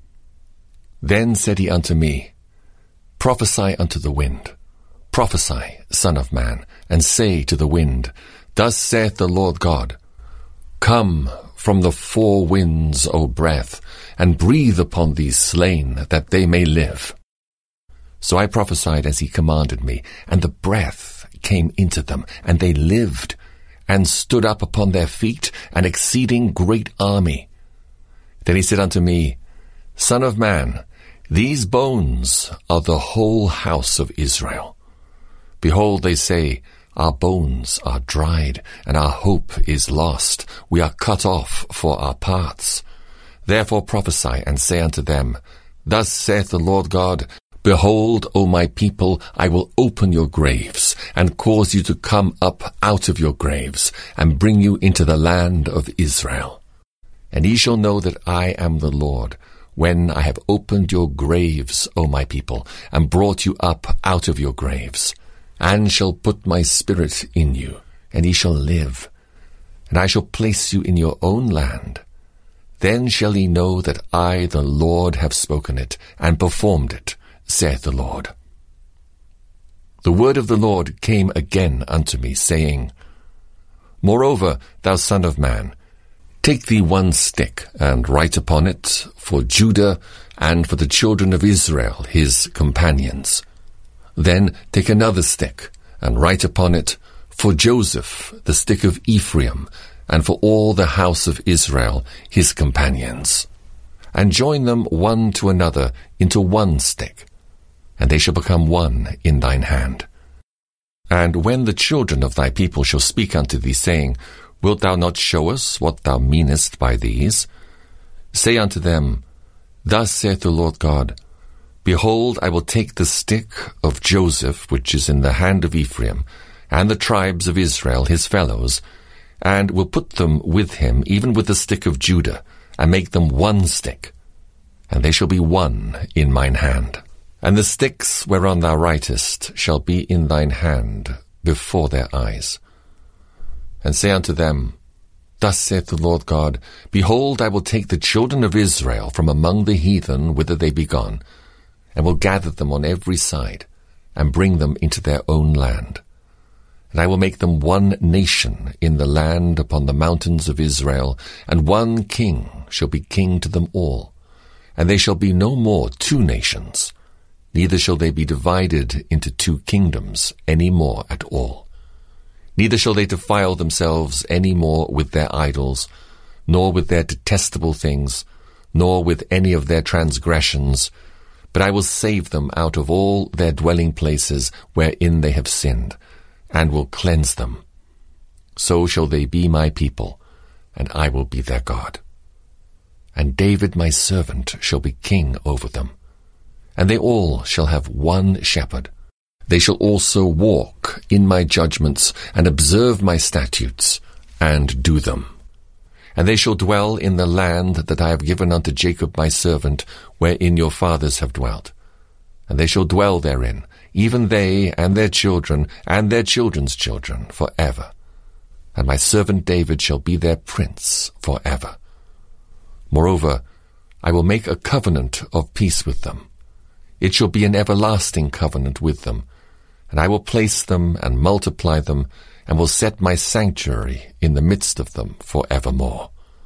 Then said he unto me, Prophesy unto the wind. Prophesy, Son of man, and say to the wind, Thus saith the Lord God, Come from the four winds, O breath, and breathe upon these slain, that they may live. So I prophesied as he commanded me, and the breath came into them, and they lived, and stood up upon their feet, an exceeding great army. Then he said unto me, Son of man, these bones are the whole house of Israel. Behold, they say, Our bones are dried, and our hope is lost. We are cut off for our parts. Therefore prophesy, and say unto them, Thus saith the Lord God, Behold, O my people, I will open your graves, and cause you to come up out of your graves, and bring you into the land of Israel. And ye shall know that I am the Lord, when I have opened your graves, O my people, and brought you up out of your graves, and shall put my spirit in you, and ye shall live, and I shall place you in your own land. Then shall ye know that I, the Lord, have spoken it, and performed it, saith the Lord. The word of the Lord came again unto me, saying, Moreover, thou son of man, take thee one stick, and write upon it, for Judah, and for the children of Israel, his companions. Then take another stick, and write upon it, for Joseph, the stick of Ephraim, and for all the house of Israel, his companions. And join them one to another into one stick, and they shall become one in thine hand. And when the children of thy people shall speak unto thee, saying, Wilt thou not show us what thou meanest by these? Say unto them, Thus saith the Lord God, Behold, I will take the stick of Joseph, which is in the hand of Ephraim, and the tribes of Israel his fellows, and will put them with him, even with the stick of Judah, and make them one stick, and they shall be one in mine hand. And the sticks whereon thou writest shall be in thine hand before their eyes. And say unto them, Thus saith the Lord God, Behold, I will take the children of Israel from among the heathen whither they be gone, and will gather them on every side, and bring them into their own land. And I will make them one nation in the land upon the mountains of Israel, and one king shall be king to them all. And they shall be no more two nations, neither shall they be divided into two kingdoms any more at all. Neither shall they defile themselves any more with their idols, nor with their detestable things, nor with any of their transgressions, but I will save them out of all their dwelling places wherein they have sinned, and will cleanse them. So shall they be my people, and I will be their God. And David my servant shall be king over them, and they all shall have one shepherd. They shall also walk in my judgments, and observe my statutes, and do them. And they shall dwell in the land that I have given unto Jacob my servant, wherein your fathers have dwelt. And they shall dwell therein, even they and their children, and their children's children, for ever. And my servant David shall be their prince for ever. Moreover, I will make a covenant of peace with them. It shall be an everlasting covenant with them, and I will place them and multiply them, and will set my sanctuary in the midst of them for evermore.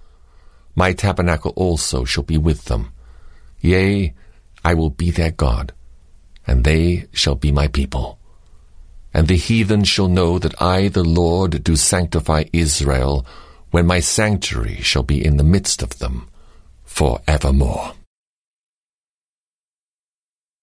My tabernacle also shall be with them. Yea, I will be their God, and they shall be my people. And the heathen shall know that I, the Lord, do sanctify Israel, when my sanctuary shall be in the midst of them for evermore.